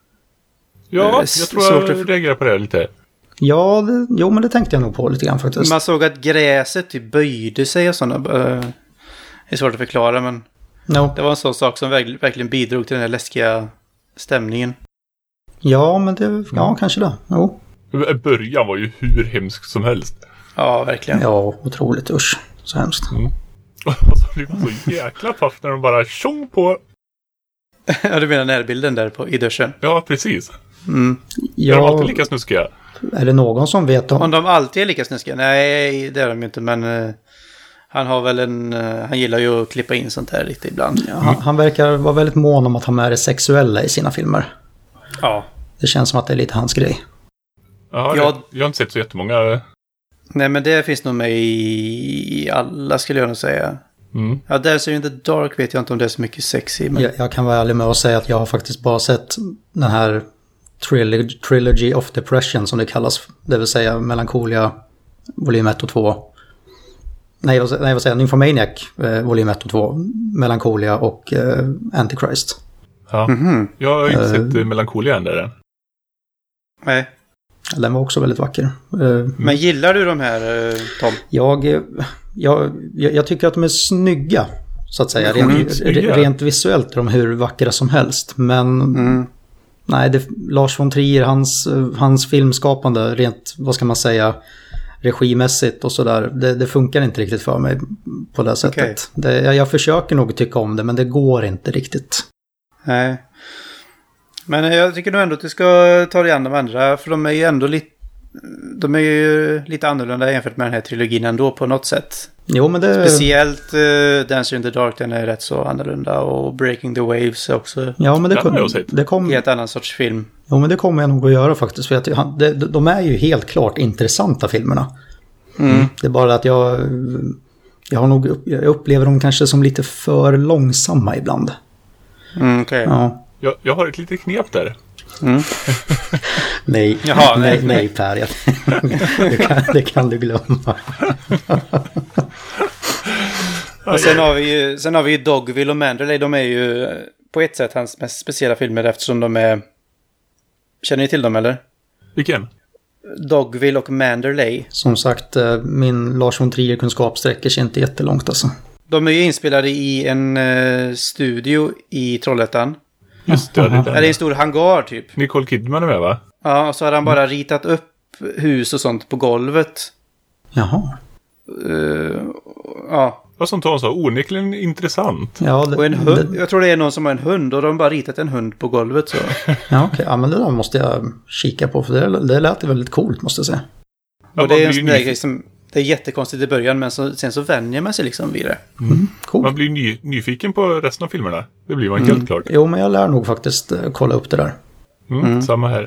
Ja, jag tror jag reagerar på det lite. Ja, men det tänkte jag nog på lite grann faktiskt. Man såg att gräset typ böjde sig och sådana. Det är svårt att förklara, men det var en sån sak som verkligen bidrog till den här läskiga stämningen. Ja, men kanske det. Jo. Början var ju hur hemsk som helst. Ja, verkligen. Ja, otroligt. Usch, så hemskt. Och så blir man så jäkla paff när de bara tjong på. Ja, du menar närbilden där i duschen? Ja, precis. Ja, är de alltid lika snuskiga? Är det någon som vet om de alltid är lika snuskiga? Nej, det är de inte, men han har väl han gillar ju att klippa in sånt här lite ibland. Ja, han verkar vara väldigt mån om att ha med det sexuella i sina filmer. Ja. Det känns som att det är lite hans grej. Ja, jag har inte sett så jättemånga. Nej, men det finns nog med i alla, skulle jag nog säga. Ja, Dance in the Dark vet jag inte om det är så mycket sex i. Men... Jag kan vara ärlig med att säga att jag har faktiskt bara sett den här Trilogy of Depression som det kallas. Det vill säga Melancholia volym 1 och 2. Nej, vad säger jag? Nymphomaniac volym 1 och 2. Melancholia och Antichrist. Ja, jag har inte sett Melancholia än där. Nej. Den var också väldigt vacker. Men gillar du de här, Tom? Jag tycker att de är snygga, så att säga. Rent visuellt är de hur vackra som helst. Men nej, Lars von Trier, hans filmskapande, rent, vad ska man säga, regimässigt och sådär. Det funkar inte riktigt för mig på det sättet. Jag försöker nog tycka om det, men det går inte riktigt. Nej. Men jag tycker nog ändå att du ska ta dig an de andra, för de är ju ändå lite annorlunda jämfört med den här trilogin ändå på något sätt. Jo, men det... Speciellt Dancer in the Dark, den är rätt så annorlunda, och Breaking the Waves också. Ja, men det kom helt annan sorts film. Jo, men det kommer jag nog att göra faktiskt, för att de är ju helt klart intressanta filmerna. Det är bara att jag upplever dem kanske som lite för långsamma ibland. Okay. Ja. Jag har ett litet knep där. Nej, Jaha, nej Per. Det kan du glömma. Och sen har vi ju Dogville och Manderley. De är ju på ett sätt hans mest speciella filmer, eftersom de är... Känner ni till dem, eller? Vilken? Dogville och Manderley. Som sagt, min Lars von Trier-kunskap sträcker sig inte jättelångt alltså. De är ju inspelade i en studio i Trollhättan. Just det, är det en stor hangar typ. Nicole Kidman är med, va? Ja, och så har han bara ritat upp hus och sånt på golvet. Jaha. Ja. Vad som Tom sa, onekligen intressant. Ja, och en hund. Jag tror det är någon som har en hund och de har bara ritat en hund på golvet så. Ja, okej. Ja, men det där måste jag kika på, för det lät väldigt coolt, måste jag säga. Och det är en sån där grej som... Det är jättekonstigt i början, men sen så vänjer man sig liksom vid det. Cool. Man blir nyfiken på resten av filmerna. Det blir man helt klart. Jo, men jag lär nog faktiskt kolla upp det där. Samma här.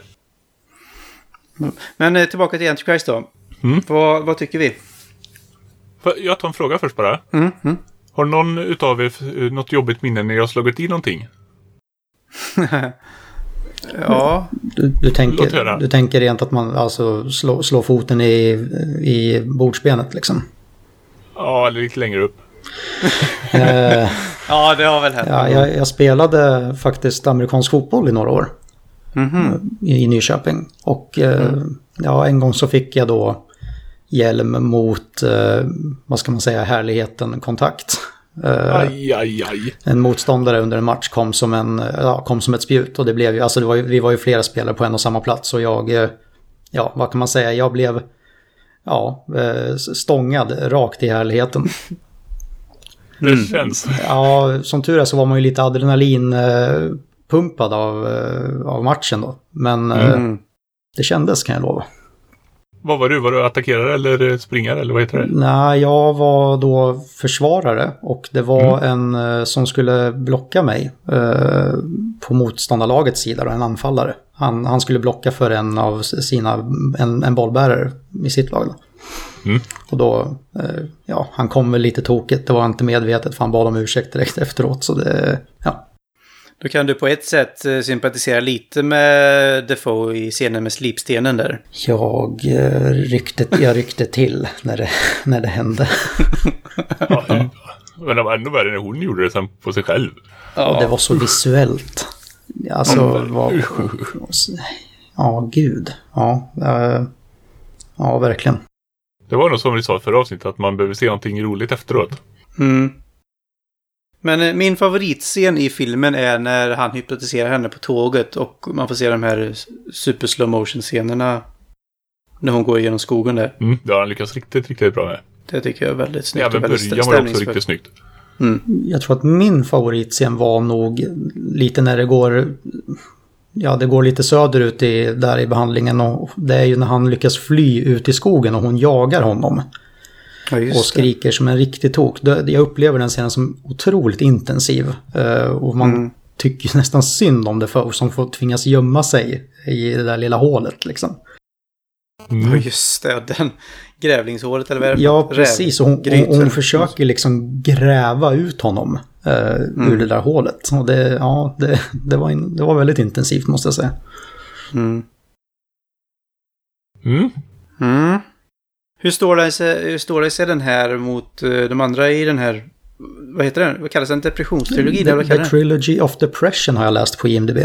Men tillbaka till Antichrist då. Vad tycker vi? Jag tar en fråga först bara. Har någon utav er något jobbigt minne när jag har slagit i någonting? Ja. Du tänker rent att man alltså slår foten i bordsbenet liksom? Ja, eller lite längre upp. Ja, det har väl hänt. Ja, jag spelade faktiskt amerikansk fotboll i några år. I Nyköping. Och en gång så fick jag då hjälm mot, vad ska man säga, härligheten kontakt. Aj. En motståndare under en match kom som ett spjut, och det blev ju, alltså vi var ju flera spelare på en och samma plats, och vad kan man säga, jag blev stångad rakt i härligheten. Det känns. Ja, som tur är så var man ju lite adrenalin pumpad av matchen då, men det kändes, kan jag lova. Vad var du? Var du attackerare eller springare eller vad heter det? Nej, jag var då försvarare, och det var en som skulle blocka mig på motståndarlagets sida, då, en anfallare. Han skulle blocka för en av en bollbärare i sitt lag. Och då, han kom väl lite tokigt. Det var inte medvetet, för han bad om ursäkt direkt efteråt. Så det, Då kan du på ett sätt sympatisera lite med Defoe i scenen med slipstenen där. Jag ryckte till när det hände. Men det var ändå värre när hon gjorde det sen på sig själv. Ja, det var så visuellt. Alltså, gud. Ja, verkligen. Det var nog som vi sa förra avsnittet, att man behöver se någonting roligt efteråt. Men min favoritscen i filmen är när han hypnotiserar henne på tåget och man får se de här super slow motion scenerna när hon går igenom skogen där. Det har han lyckats riktigt bra med. Det tycker jag är väldigt snyggt. Även början var också riktigt snyggt. Jag tror att min favoritscen var nog lite när det går lite söderut där i behandlingen, och det är ju när han lyckas fly ut i skogen och hon jagar honom. Ja, och skriker som en riktig tok. Jag upplever den scenen som otroligt intensiv. Och man tycker nästan synd om det som får tvingas gömma sig i det där lilla hålet liksom. Ja, just det. Den grävlingshålet eller vad är det? Ja, precis. Och hon försöker liksom gräva ut honom ur det där hålet. Och det var väldigt intensivt, måste jag säga. Hur står det sig den här mot de andra i den här, vad heter den? Vad kallas den? Depressionstrilogi? The Trilogy of Depression har jag läst på IMDb.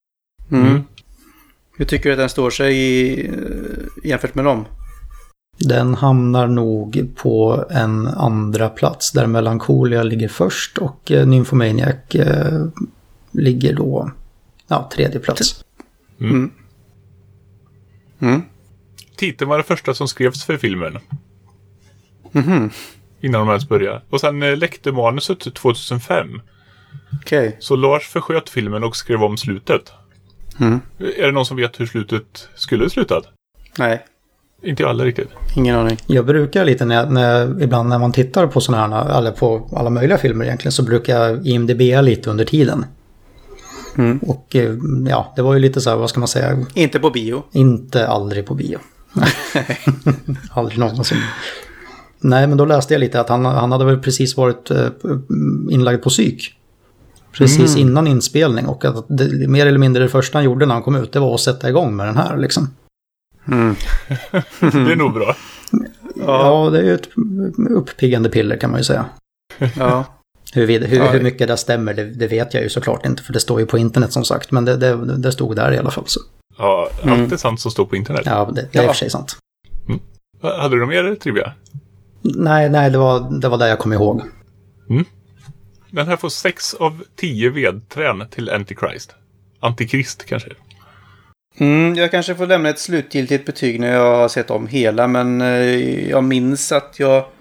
Hur tycker du att den står sig jämfört med dem? Den hamnar nog på en andra plats, där Melancholia ligger först och Nymphomaniac ligger då tredje plats. Titeln var det första som skrevs för filmen. Mhm. Innan de ens började. Och sen läckte manuset 2005. Okej. Så Lars försköt filmen och skrev om slutet. Mm. Är det någon som vet hur slutet skulle slutat? Nej, Inte alla riktigt. ingen aning. Jag brukar lite ibland när man tittar på sådana här, eller på alla möjliga filmer egentligen, så brukar jag IMDb lite under tiden. Mm. Och ja, det var ju lite så här, vad ska man säga? Inte på bio. Inte aldrig på bio. Aldrig någonsin. Nej, men då läste jag lite att han hade väl precis varit inlagd på psyk. Precis innan inspelning. Och att mer eller mindre det första han gjorde när han kom ut, det var att sätta igång med den här liksom. Mm. Det är nog bra. Ja, det är ju ett uppiggande piller kan man ju säga. Ja. Hur mycket det stämmer, det vet jag ju såklart inte. För det står ju på internet som sagt. Men det stod där i alla fall. Så. Ja, allt är sant som står på internet. Ja, det är i och för sig sant. Mm. Hade du någon mer trivia? Nej, det var det jag kom ihåg. Mm. Den här får 6 av 10 vedträn till Antichrist. Antikrist kanske. Jag kanske får lämna ett slutgiltigt betyg när jag har sett om hela. Men jag minns att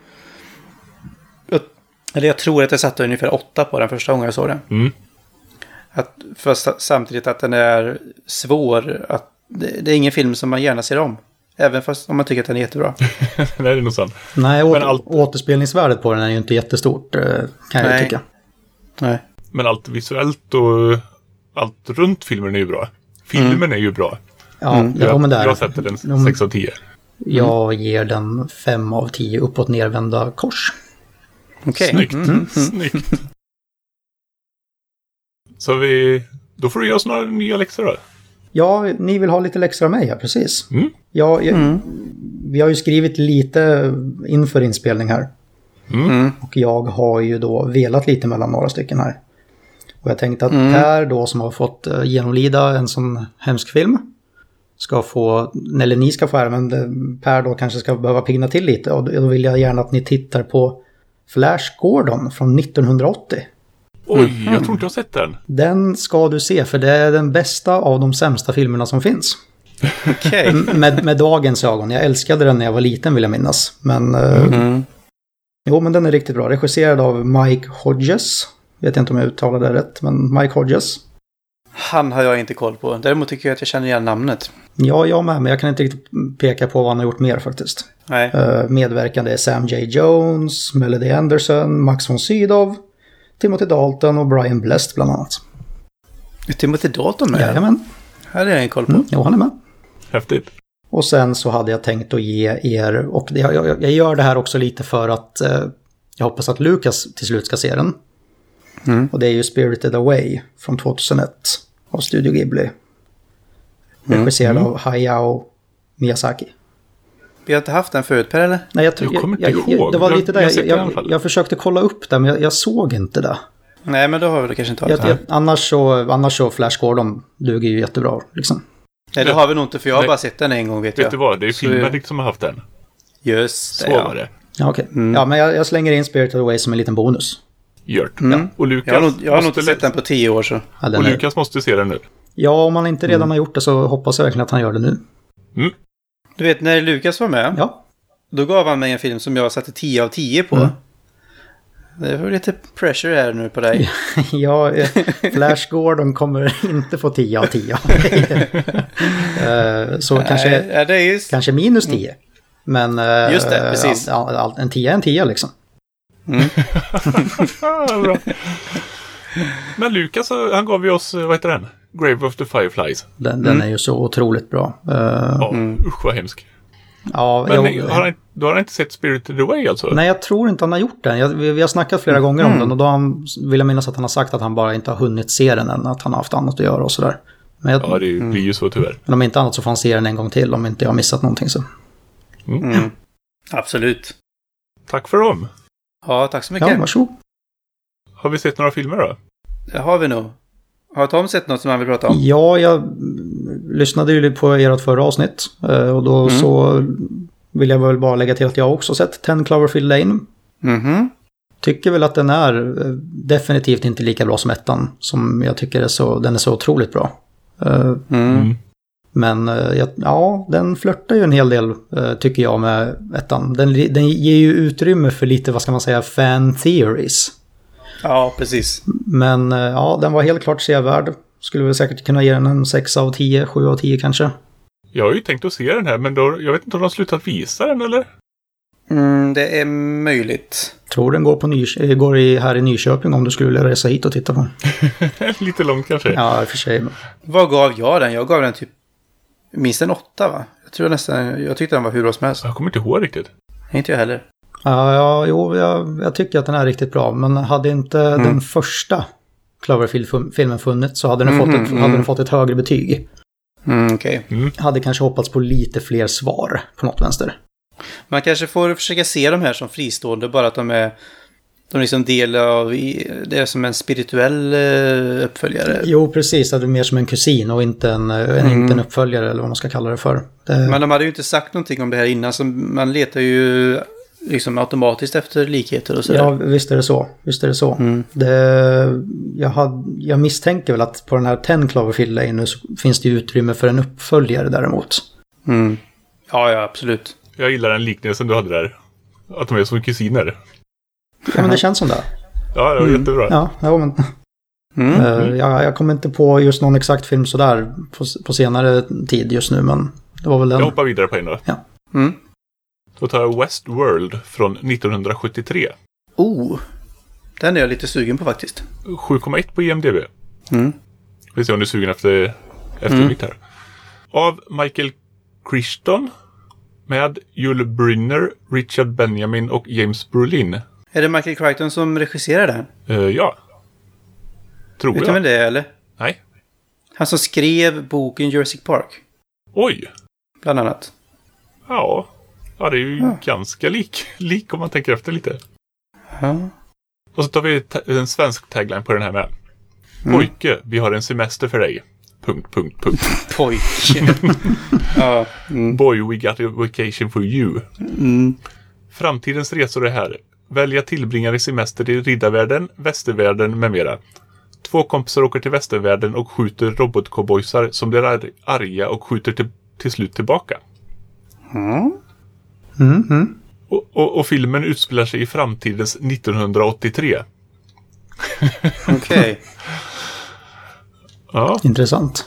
jag tror att jag satte ungefär 8 på den första gången jag såg den. Mm. Samtidigt att den är svår. Att det är ingen film som man gärna ser om. Även fast om man tycker att den är jättebra. Nej, det är nog sant. Nej, återspelningsvärdet på den är ju inte jättestort, kan jag tycka. Nej. Men allt visuellt och allt runt filmen är ju bra. Filmen är ju bra. Ja, men där. Jag sätter den 6 av 10. Jag ger den 5 av 10 uppåt nervända kors. Okej. Snyggt. Snyggt. Så då får du ge oss några nya läxor då. Ja, ni vill ha lite läxor av mig här, precis. Mm. Vi har ju skrivit lite inför inspelning här. Och jag har ju då velat lite mellan några stycken här. Och jag tänkte att Per då, som har fått genomlida en sån hemsk film, ska få, eller ni ska få här, men Per då kanske ska behöva pigna till lite. Och då vill jag gärna att ni tittar på Flash Gordon från 1980. Oj, jag tror inte jag har sett den. Den ska du se, för det är den bästa av de sämsta filmerna som finns. Okej. Med dagens ögon. Jag älskade den när jag var liten, vill jag minnas. Men, jo, men den är riktigt bra. Regisserad av Mike Hodges. Vet inte om jag uttalade det rätt, men Mike Hodges. Han har jag inte koll på. Däremot tycker jag att jag känner igen namnet. Ja, jag med, men jag kan inte riktigt peka på vad han har gjort mer faktiskt. Nej. Medverkande är Sam J. Jones, Melody Anderson, Max von Sydow, Timothy Dalton och Brian Blessed bland annat. Är Timothy Dalton med? Jajamän. Här är jag en koll på. Jo, han är med. Häftigt. Och sen så hade jag tänkt att ge er, och jag gör det här också lite för att jag hoppas att Lucas till slut ska se den. Och det är ju Spirited Away från 2001 av Studio Ghibli. Regisserad av Hayao Miyazaki. Vi har inte haft den förut, Per, eller? Nej, Jag kommer inte ihåg. Det var lite Jag sett det i alla fall. jag försökte kolla upp det, men jag såg inte det. Nej, men då har vi det kanske inte haft. Annars så Flash Gordon duger ju jättebra, liksom. Nej, det har vi nog inte, för jag har bara sett den en gång, vet jag. Vet du vad? Det är Filmedic som har haft den. Just det, Så var det. Ja, okej. Ja, men jag slänger in Spirited Away som en liten bonus. Gjort. Ja. Och Lucas Jag har nog inte sett den på 10 år, så. Ja, och Lucas måste se den nu. Ja, om man inte redan har gjort det så hoppas jag verkligen att han gör det nu. Du vet, när Lucas var med, Ja. då gav han mig en film som jag satte 10 av 10 på. Det var lite pressure här nu på dig. Ja, Flash Gordon kommer inte få 10 av 10. Så kanske minus 10. Men just det, precis. En 10 är en 10 liksom. Bra. Men Lucas, han gav ju oss, vad heter den? Grave of the Fireflies. Den är ju så otroligt bra. Usch vad hemsk. Ja, men du har inte sett Spirited Away alltså? Nej, jag tror inte han har gjort den. Vi har snackat flera gånger om den, och då vill jag minnas att han har sagt att han bara inte har hunnit se den än, att han har haft annat att göra och sådär. Men ja, det blir ju så tyvärr. Men om inte annat så får han se den en gång till, om inte jag har missat någonting så. Absolut. Tack för dem. Ja, tack så mycket. Ja, varsågod. Har vi sett några filmer då? Det har vi nog. Har Tom sett något som han vill prata om? Ja, jag lyssnade ju på ert förra avsnitt. Och då så vill jag väl bara lägga till att jag också sett 10 Cloverfield Lane. Tycker väl att den är definitivt inte lika bra som ettan. Som jag tycker den är så otroligt bra. Men ja, den flörtar ju en hel del tycker jag med ettan. Den ger ju utrymme för lite, vad ska man säga, fan theories. Ja, precis. Men ja, den var helt klart sevärd. Skulle väl säkert kunna ge den en 6 av 10, 7 av 10 kanske. Jag har ju tänkt att se den här, men då, jag vet inte om de har slutat visa den, eller? Det är möjligt. Tror den går här i Nyköping om du skulle resa hit och titta på. Lite långt kanske. Ja, i och för sig. Vad gav jag den? Jag gav den typ minst en 8, va? Jag tyckte den var hur bra som helst. Jag kommer inte ihåg riktigt. Inte jag heller. Jag tycker att den är riktigt bra. Men hade inte den första Cloverfield-filmen funnits så hade den fått ett högre betyg. Okej. Hade kanske hoppats på lite fler svar på något vänster. Man kanske får försöka se de här som fristående, bara att de är liksom del av, det är som en spirituell uppföljare. Jo, precis. Det är mer som en kusin och inte en uppföljare eller vad man ska kalla det för. Men de hade ju inte sagt någonting om det här innan, så man letar ju liksom automatiskt efter likheter och sådär. Ja, visst är det så. Jag misstänker väl att på den här 10 Cloverfield Lane nu så finns det utrymme för en uppföljare däremot. Ja, absolut. Jag gillar den liknelsen du hade där. Att de är som kusiner. Ja, men det känns som det. Ja, det var jättebra. Jag kommer inte på just någon exakt film sådär på senare tid just nu, men det var väl den. Jag hoppar vidare på en då. Ja. Då tar jag Westworld från 1973. Den är jag lite sugen på faktiskt. 7,1 på IMDb. Vi ser om du är sugen efter mitt här. Av Michael Crichton med Yul Brynner, Richard Benjamin och James Brolin. Är det Michael Crichton som regisserar den? Ja. Tror Vet jag. du vem det är, eller? Nej. Han som skrev boken Jurassic Park. Oj. Bland annat. Ja, det är ju ganska lik om man tänker efter lite. Ja. Och så tar vi en svensk tagline på den här med. Pojke, vi har en semester för dig. ... Pojke. Boy, we got a vacation for you. Framtidens resor är här. Välj att tillbringa semester i riddarvärlden, västervärlden med mera. 2 kompisar åker till västervärlden och skjuter robotcowboysar som blir arga och skjuter till slut tillbaka. Och filmen utspelar sig i framtidens 1983. Okej. Ja. Intressant.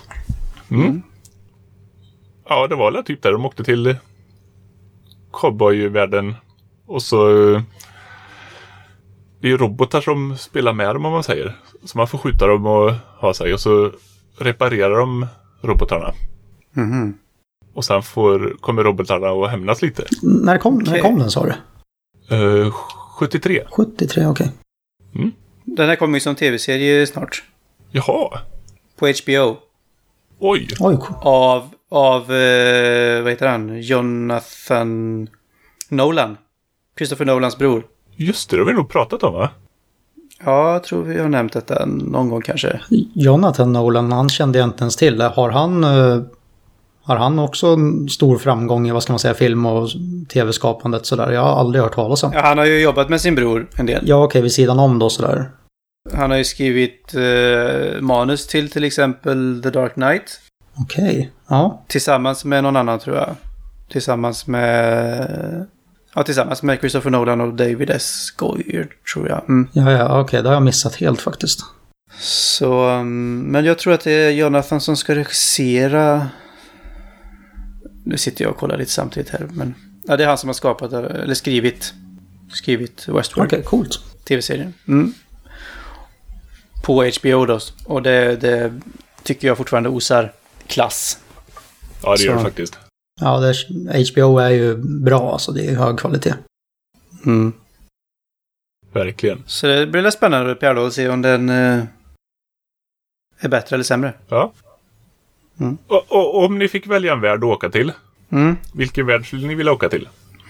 Ja, det var väl typ där de åkte till cowboyvärlden. Och så det är ju robotar som spelar med dem, om man säger. Så man får skjuta dem och ha sig. Och så reparerar de robotarna. Och sen kommer robotarna att hämnas lite. När kom den, sa du? 73. 73, okej. Den här kommer ju som tv-serie snart. Jaha. På HBO. Oj. Av vad heter han? Jonathan Nolan. Christopher Nolans bror. Just det har vi nog pratat om, va? Ja, jag tror vi har nämnt detta någon gång kanske. Jonathan Nolan, han kände jag inte ens till. Har han också en stor framgång i, vad ska man säga, film- och tv-skapandet sådär? Jag har aldrig hört talas om. Ja, han har ju jobbat med sin bror en del. Ja, okej, vid sidan om då sådär. Han har ju skrivit manus till exempel The Dark Knight. Okej, ja. Tillsammans med någon annan, tror jag. Tillsammans med Christopher Nolan och David S. Goyer, tror jag. Ja, okej, det har jag missat helt faktiskt. Så, men jag tror att det är Jonathan som ska regissera. Nu sitter jag och kollar lite samtidigt här, men ja, det är han som har skapat eller skrivit Westworld. Okej, coolt. TV-serien. På HBO då. Och det tycker jag fortfarande osar klass. Ja, det gör det faktiskt. Ja, HBO är ju bra, alltså det är hög kvalitet. Verkligen. Så det blir spännande, Pierre, att se om den är bättre eller sämre. Ja. Och om ni fick välja en värld att åka till, vilken värld skulle ni vilja åka till?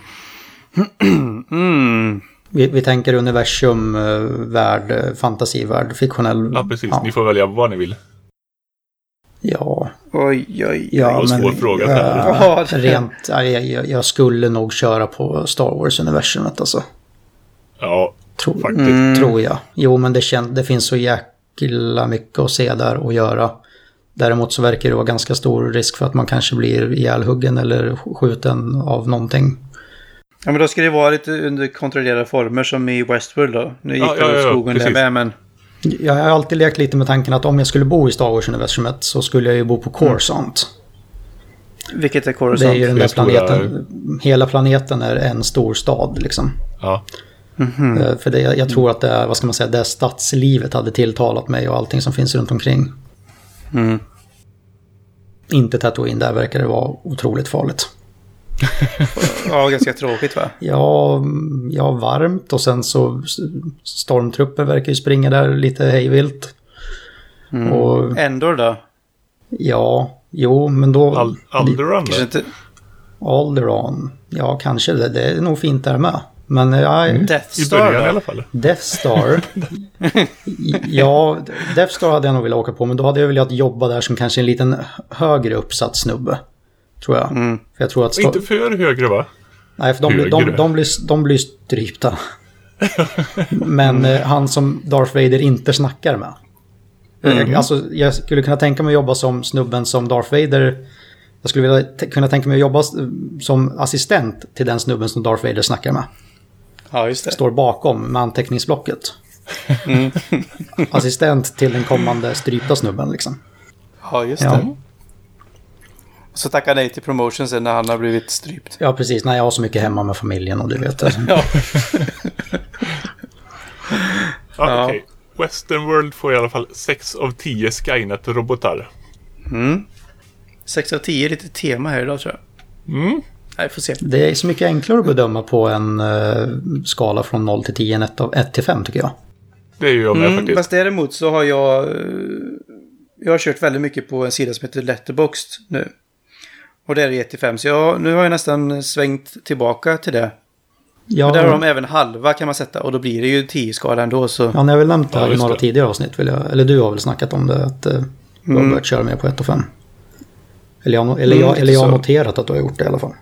Vi tänker universum, värld, fantasivärld, fiktionell. Ja, precis. Ja. Ni får välja vad ni vill. Ja. Oj. Ja, det var en svår fråga. Jag skulle nog köra på Star Wars-universumet alltså. Ja, faktiskt. Tror jag. Jo, men det finns så jäkla mycket att se där och göra. Däremot så verkar det vara ganska stor risk för att man kanske blir ihjälhuggen eller skjuten av någonting. Ja, men då ska det vara lite under kontrollerade former som i Westworld då. Nu gick det åt skogen där med, men... Jag har alltid lekt lite med tanken att om jag skulle bo i Star Wars-universumet så skulle jag ju bo på Coruscant. Vilket är Coruscant? Det är ju den där planeten. Hela planeten är en stor stad liksom. Ja. Mm-hmm. För det, jag tror att det är, vad ska man säga, det stadslivet hade tilltalat mig och allting som finns runt omkring. Mm. Inte Tatooine, där verkar det vara otroligt farligt. Ja, ganska tråkigt va? Ja, varmt och sen så stormtrupper verkar ju springa där lite hejvilt. Mm. Och, Endor då? Ja, jo, men då... Alderaan Kanske inte... Alderaan. Ja, kanske det är nog fint där med. Men Death i Star början då? i alla fall. Death Star. Ja, Death Star hade jag nog velat åka på, men då hade jag velat jobba där som kanske en liten högre uppsatt snubbe. Tror jag. Mm. För jag tror att Inte för högre va? Nej, för de blir strypta. Men han som Darth Vader inte snackar med. Alltså, jag skulle kunna tänka mig att jobba som snubben som Darth Vader. Jag skulle vilja kunna tänka mig att jobba som assistent till den snubben som Darth Vader snackar med. Ja, just det. Står bakom med anteckningsblocket. Assistent till den kommande strypta snubben liksom. Ja, just det. Så tackar nej till promotion sen när han har blivit strypt. Ja, precis. Nej, jag har så mycket hemma med familjen och du vet det. Ja. Ja, okej. Western World får i alla fall 6 av 10 Skynet-robotar. 6 av 10 är lite tema här idag tror jag. Nej, får se. Det är så mycket enklare att bedöma på en skala från 0 till 10 än 1 till 5 tycker jag. Det är ju jag med faktiskt. Fast däremot så har jag har kört väldigt mycket på en sida som heter Letterboxd nu. Och det är 1 till 5. Så nu har jag nästan svängt tillbaka till det. Ja, där har de även halva kan man sätta. Och då blir det ju 10-skala ändå. Så... Ja, ni har väl nämnt det här i några det. tidigare avsnitt. Eller du har väl snackat om det. Att du har börjat köra med på 1 och 5. Eller jag har noterat att du har gjort det i alla fall.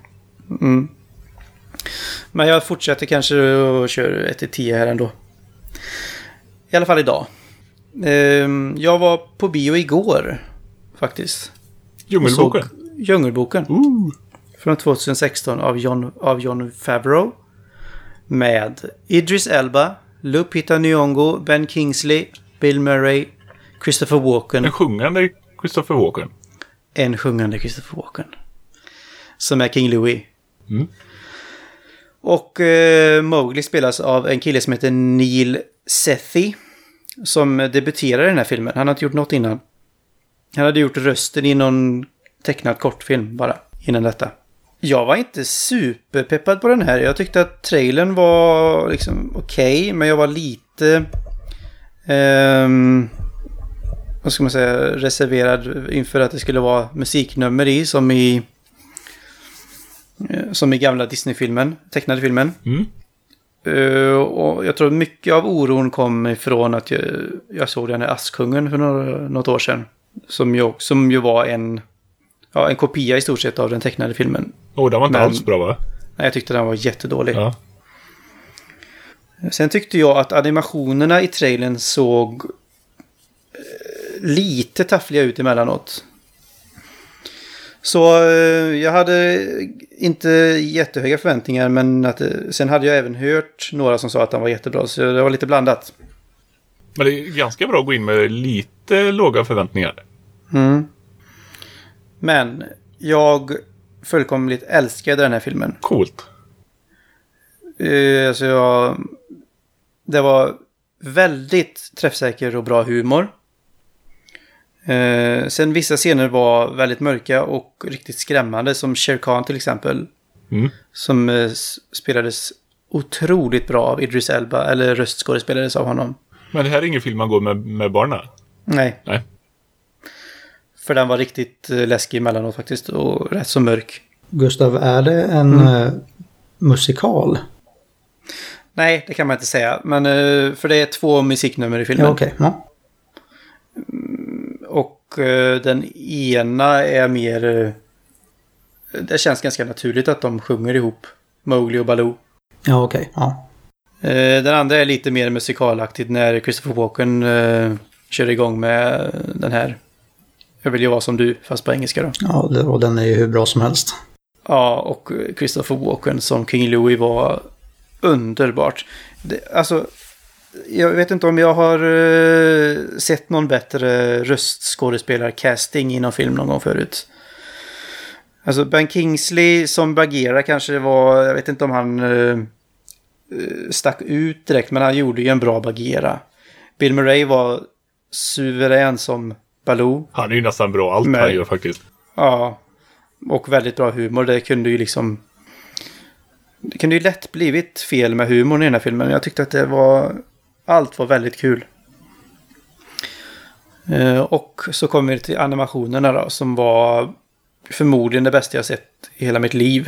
Men jag fortsätter kanske att köra 1 till 10 här ändå. I alla fall idag. Jag var på bio igår. Faktiskt. Djungelboken. Djungelboken. Från 2016 av Jon Favreau. Med Idris Elba, Lupita Nyong'o, Ben Kingsley, Bill Murray, Christopher Walken. En sjungande Christopher Walken. En sjungande Christopher Walken. Som är King Louis. Och Mowgli spelas av en kille som heter Neil Sethi. Som debuterar i den här filmen. Han har inte gjort något innan. Han hade gjort rösten i någon tecknad kortfilm bara innan detta. Jag var inte superpeppad på den här. Jag tyckte att trailern var liksom okej, men jag var lite vad ska man säga, reserverad inför att det skulle vara musiknummer i som i gamla Disney-filmen, tecknade filmen. Och jag tror mycket av oron kom ifrån att jag såg den här Askungen för något år sedan. Som ju var en kopia i stort sett av den tecknade filmen. Den var inte alls bra va? Nej, jag tyckte den var jättedålig. Ja. Sen tyckte jag att animationerna i trailern såg lite taffliga ut emellanåt. Så jag hade inte jättehöga förväntningar, men sen hade jag även hört några som sa att den var jättebra, så det var lite blandat. Men det är ganska bra att gå in med lite låga förväntningar. Men jag fullkomligt älskade den här filmen. Coolt. Det var väldigt träffsäker och bra humor. Sen vissa scener var väldigt mörka och riktigt skrämmande, som Shere Khan till exempel. Som spelades otroligt bra av Idris Elba, eller röstskådespelades av honom. Men det här är ingen film man går med barnen. Nej. Nej. För den var riktigt läskig emellanåt faktiskt, och rätt så mörk. Gustav, är det en musikal? Nej, det kan man inte säga. Men för det är 2 musiknummer i filmen. Ja, okej. Ja. Och den ena är mer... det känns ganska naturligt att de sjunger ihop. Mowgli och Baloo. Ja, okej. Ja. Den andra är lite mer musikalaktigt när Christopher Walken kör igång med den här Jag vill ju vara som du, fast på engelska då. Ja, och den är ju hur bra som helst. Ja, och Christopher Walken som King Louis var underbart. Alltså, jag vet inte om jag har sett någon bättre röstskådespelarcasting i någon film någon gång förut. Alltså, Ben Kingsley som Bagheera kanske var, jag vet inte om han stack ut direkt, men han gjorde ju en bra Bagheera. Bill Murray var suverän som Baloo. Han är ju nästan bra allt han gör faktiskt. Ja, och väldigt bra humor. Det kunde ju lätt blivit fel med humorn i den här filmen. Jag tyckte att allt var väldigt kul. Och så kommer vi till animationerna då, som var förmodligen det bästa jag sett i hela mitt liv.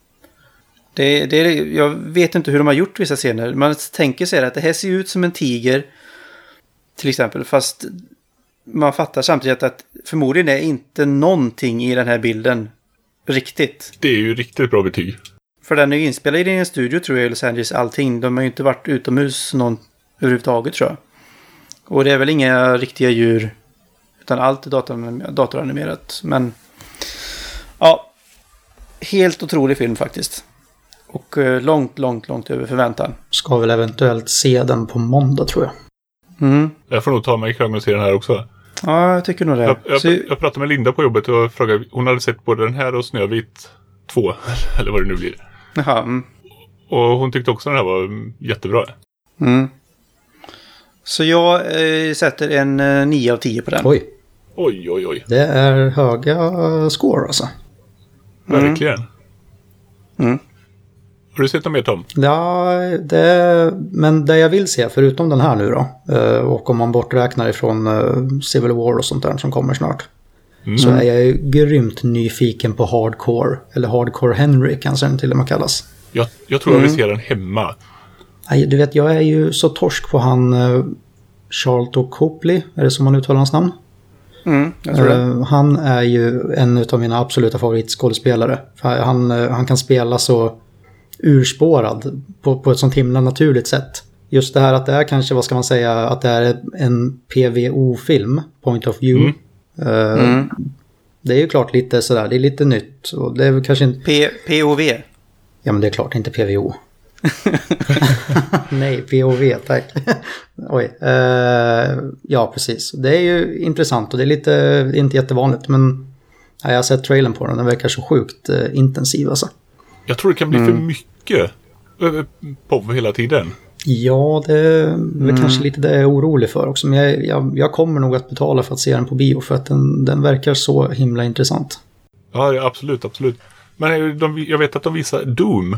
Jag vet inte hur de har gjort vissa scener. Man tänker sig att det här ser ut som en tiger till exempel, fast man fattar samtidigt att förmodligen är inte någonting i den här bilden riktigt. Det är ju riktigt bra betyg. För den är ju inspelad i en studio tror jag i Los Angeles, allting. De har ju inte varit utomhus någon överhuvudtaget tror jag. Och det är väl inga riktiga djur, utan allt är datoranimerat. Men ja, helt otrolig film faktiskt. Och långt över förväntan. Ska väl eventuellt se den på måndag tror jag. Mm. Jag får nog ta mig i kring och se den här också. Ja, jag tycker nog det. Jag pratade med Linda på jobbet och frågade, hon hade sett både den här och Snövit 2, eller vad det nu blir. Jaha. Mm. Och hon tyckte också den här var jättebra. Mm. Så jag sätter en 9 av 10 på den. Oj. Oj. Det är höga score alltså. Verkligen. Mm. Har du sett något mer, Tom? Ja, men det jag vill se, förutom den här nu då, och om man borträknar ifrån Civil War och sånt där som kommer snart, så är jag ju grymt nyfiken på Hardcore, eller Hardcore Henry kanske den till och med kallas. Jag tror jag vill se den hemma. Nej, du vet, jag är ju så torsk på han Charlton Copley, är det som man uttalar hans namn? Jag tror det. Han är ju en av mina absoluta favoritskådespelare. Han kan spela så urspårad på ett sånt himla naturligt sätt. Just det här att det är kanske, vad ska man säga, att det är en PVO-film, Point of View. Det är ju klart lite sådär, det är lite nytt. Och det är väl kanske inte... POV? Ja, men det är klart inte PVO. Nej, POV, tack. Oj. Ja, precis. Det är ju intressant och det är inte jättevanligt, men jag har sett trailern på den verkar så sjukt intensiv alltså. Jag tror det kan bli för mycket POV hela tiden. Ja, det är väl kanske lite det jag är orolig för också. Men jag kommer nog att betala för att se den på bio, för att den verkar så himla intressant. Ja, absolut. Men jag vet att de visar Doom.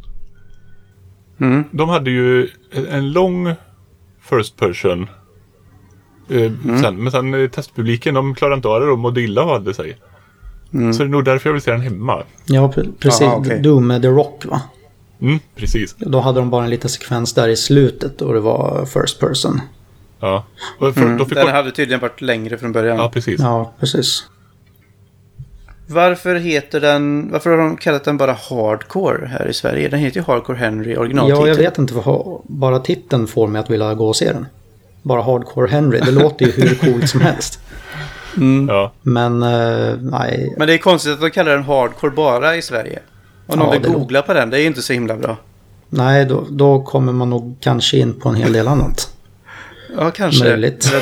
De hade ju en lång first person. Men sen testpubliken, de klarade inte av det och mådde illa vad det sig. Så det är nog därför jag vill se den hemma. Ja, precis. Okay. Doom med The Rock, va? Precis. Då hade de bara en liten sekvens där i slutet och det var first person. Ja. Den hade tydligen varit längre från början. Ja, precis. Ja, precis. Varför har de kallat den bara Hardcore här i Sverige? Den heter ju Hardcore Henry, originaltiteln. Ja, jag vet inte vad bara titeln får mig att vilja gå och se den. Bara Hardcore Henry, det låter ju hur coolt som helst. Ja. Men nej. Men det är konstigt att de kallar den Hardcore bara i Sverige. Om någon vill googla på den, det är ju inte så himla bra. Nej, då kommer man nog kanske in på en hel del annat. Ja, kanske. Möjligt.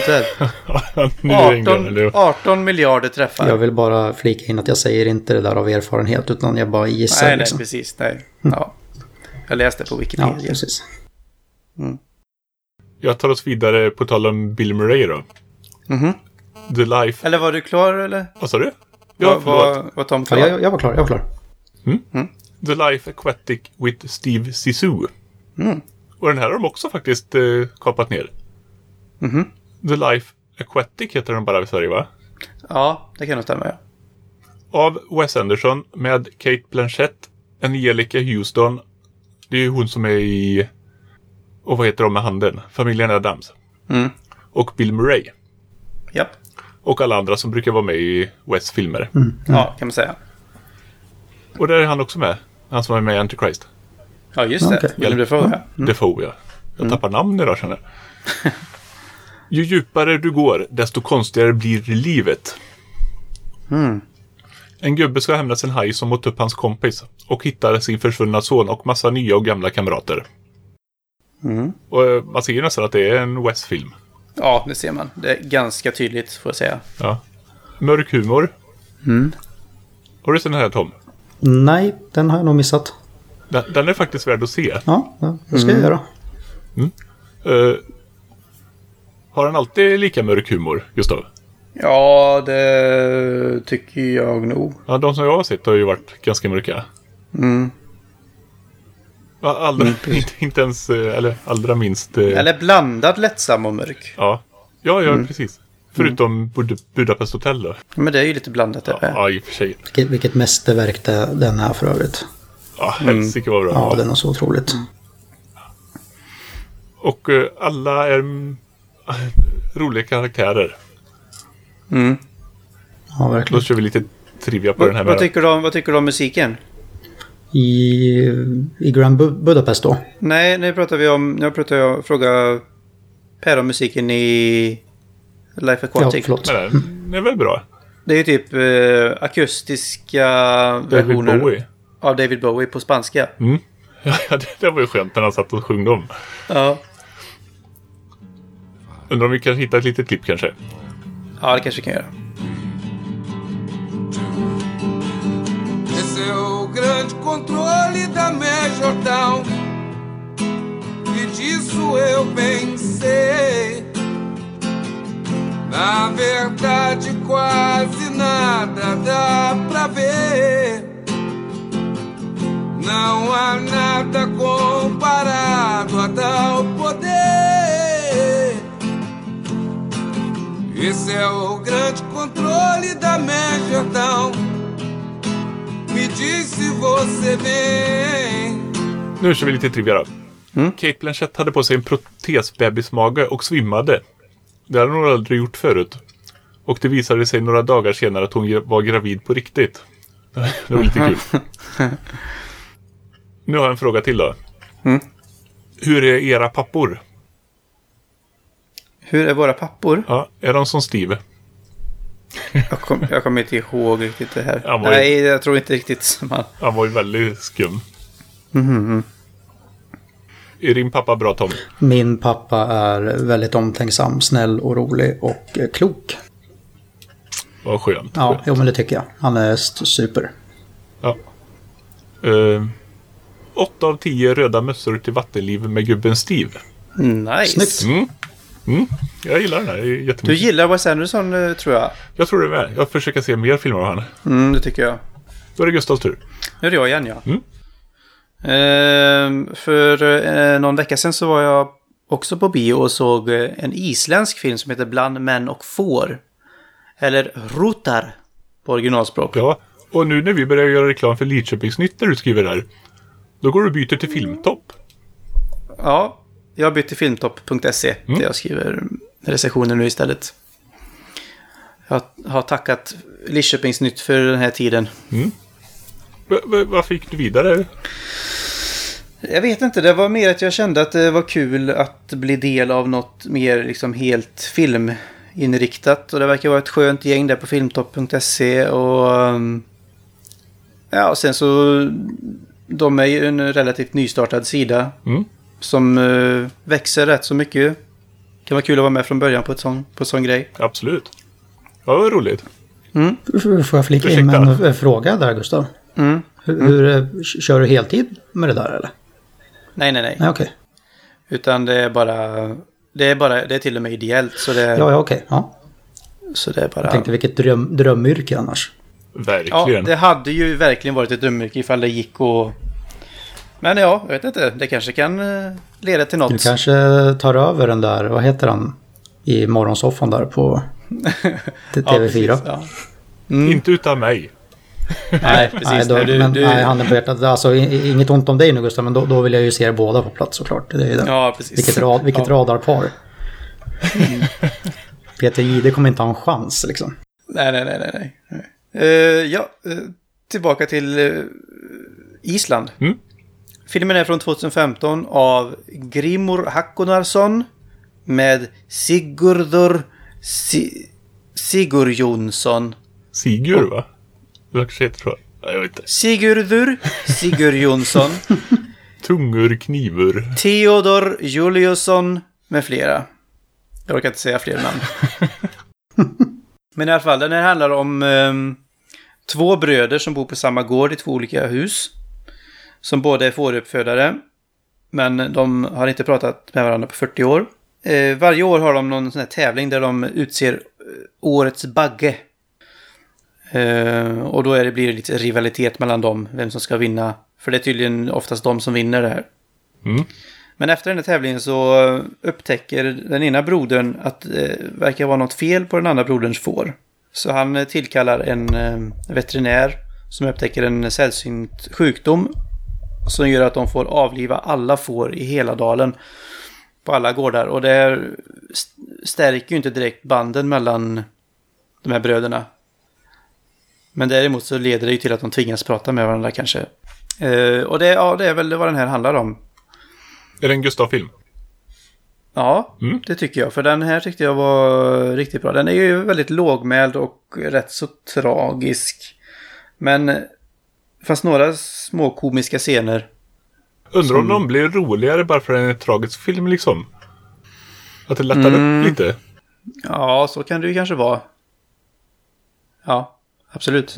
18 miljarder träffar. Jag vill bara flika in att jag säger inte det där av erfarenhet, utan jag bara gissar. Nej, liksom. precis. Nej. Ja. Jag läste på Wikipedia. Ja, precis. Jag tar oss vidare på tal om Bill Murray då. The Life... Eller var du klar, eller? Vad sa du? Ja, var Tom klar? Ja, jag var klar. The Life Aquatic with Steve Zissou. Och den här har de också faktiskt kapat ner. The Life Aquatic heter den bara i Sverige, va? Ja, det kan nog stämma, ja. Av Wes Anderson med Cate Blanchett, Angelica Houston. Det är ju hon som är i... Och vad heter de med handen? Familjen Addams. Och Bill Murray. Japp. Och alla andra som brukar vara med i Wes filmer. Ja, kan man säga. Och där är han också med. Han som är med i Antichrist. Ja, just det. Okay. Willem Dafoe, ja. Dafoe, ja. Jag tappar namn idag, känner jag. Ju djupare du går, desto konstigare blir livet. En gubbe ska hämnas en haj som åt upp hans kompis och hittar sin försvunna son och massa nya och gamla kamrater. Och man ser ju nästan att det är en Wes-film. Ja, det ser man. Det är ganska tydligt, får jag säga. Ja. Mörk humor. Har du sett den här, Tom? Nej, den har jag nog missat. Den är faktiskt värd att se. Ja, det ska jag göra. Har den alltid lika mörk humor, Gustav? Ja, det tycker jag nog. Ja, de som jag har sett har ju varit ganska mörka. Ja, inte ens, eller allra minst... Eller blandad lättsam och mörk. Ja, precis. Förutom Budapest Hotel då. Men det är ju lite blandat det. Ja, i och för sig. Vilket mästerverk den här för övrigt. Ja, helsike var bra. Ja, den är så otroligt. Och alla är roliga karaktärer. Ja, verkligen. Då kör vi lite trivia på den här. Vad tycker du om musiken? I Grand Budapest då? Nej, nu pratar vi om... Jag frågar Per om musiken i Life Aquatic. Ja, förlåt. Men den är väl bra? Det är ju typ akustiska versioner Bowie. av David Bowie på spanska. Ja, det var ju skönt när han satt och sjöng dem. Ja. Undrar om vi kan hitta ett litet klipp kanske. Ja, det kanske vi kan göra. Esse é o grande controle da Major Town, e disso eu pensei. Na verdade quase nada dá pra ver. Não há nada comparado a tal poder. Esse é o grande controle da Major Town. Me diz se você vem. Nu kör vi lite trivia då. Kate Blanchett hade på sig en protesbebismage och svimmade. Det hade hon aldrig gjort förut. Och det visade sig några dagar senare att hon var gravid på riktigt. Det var lite kul. Nu har jag en fråga till då. Hur är era pappor? Hur är våra pappor? Ja, är de som Steve? Jag kommer inte ihåg riktigt det här. Han Nej, jag tror inte riktigt som han. Han var ju väldigt skum. Är din pappa bra, Tom? Min pappa är väldigt omtänksam, snäll och rolig och klok. Vad skönt. Ja, jo, men det tycker jag. Han är super. Ja. 8 av 10 röda mössor till vattenliv med gubben Steve. Nice. Snyggt. Jag gillar den här. Det är jättemycket. Du gillar Wes Anderson, tror jag. Jag tror det med. Jag försöker se mer filmer av han. Det tycker jag. Då är det Gustavs tur. Nu är det jag igen, ja. För någon vecka sedan så var jag också på bio och såg en isländsk film som heter Bland män och får. Eller Rotar på originalspråk. Ja, och nu när vi börjar göra reklam för Lidköpingsnytt när du skriver där, då går du och byter till Filmtopp. Ja, jag har bytt till filmtopp.se där jag skriver recensioner nu istället. Jag har tackat Lidköpingsnytt för den här tiden. Vad fick du vidare? Jag vet inte, det var mer att jag kände att det var kul att bli del av något mer liksom helt filminriktat. Och det verkar vara ett skönt gäng där på filmtopp.se. Och ja, och sen så de är ju en relativt nystartad sida som växer rätt så mycket. Det kan vara kul att vara med från början på en sån grej. Absolut. Ja, det var roligt. Får jag flika in med en fråga där, Gustav? Hur kör du heltid med det där, eller? Nej. Nej, okej. Utan det är till och med ideellt. Så det, Ja, okej. Ja. Så det är bara... Jag tänkte vilket drömyrke annars. Verkligen. Ja, det hade ju verkligen varit ett drömyrke ifall det gick och... Men ja, jag vet inte. Det kanske kan leda till något. Du kanske tar över den där, vad heter han? I morgonsoffan där på TV4. Ja, ja. Inte utan mig. Nej, precis. Nej, handen på hjärtat. Alltså, inget ont om dig nu, Gustav, men då vill jag ju se er båda på plats såklart. Det är det. Ja, precis. Vilket radarpar. Peter Jihde kommer inte ha en chans, liksom. Nej. Tillbaka till Island. Filmen är från 2015 av Grimur Hakkonarsson med Sigurdur Sigurjonsson Sigur, va? Det kanske heter så. Jag vet inte. Sigurd Jonsson, Tungor, knivor. Theodor Juliusson med flera. Jag orkar inte säga fler namn. Men i alla fall, den här handlar om två bröder som bor på samma gård i två olika hus. Som båda är fåruppfödare. Men de har inte pratat med varandra på 40 år. Varje år har de någon sån här tävling där de utser årets bagge. Och då blir det lite rivalitet mellan dem, vem som ska vinna. För det är tydligen oftast de som vinner det här. Mm. Men efter den här tävlingen så upptäcker den ena brodern att det verkar vara något fel på den andra broderns får. Så han tillkallar en veterinär som upptäcker en sällsynt sjukdom som gör att de får avliva alla får i hela dalen på alla gårdar. Och det stärker ju inte direkt banden mellan de här bröderna. Men däremot så leder det ju till att de tvingas prata med varandra kanske. Och det är väl vad den här handlar om. Är det en Gustav-film? Ja, det tycker jag. För den här tyckte jag var riktigt bra. Den är ju väldigt lågmäld och rätt så tragisk. Men det fanns några små komiska scener. Undrar om de blir roligare bara för en tragisk film liksom. Att det lättar upp lite. Ja, så kan det ju kanske vara. Ja, absolut.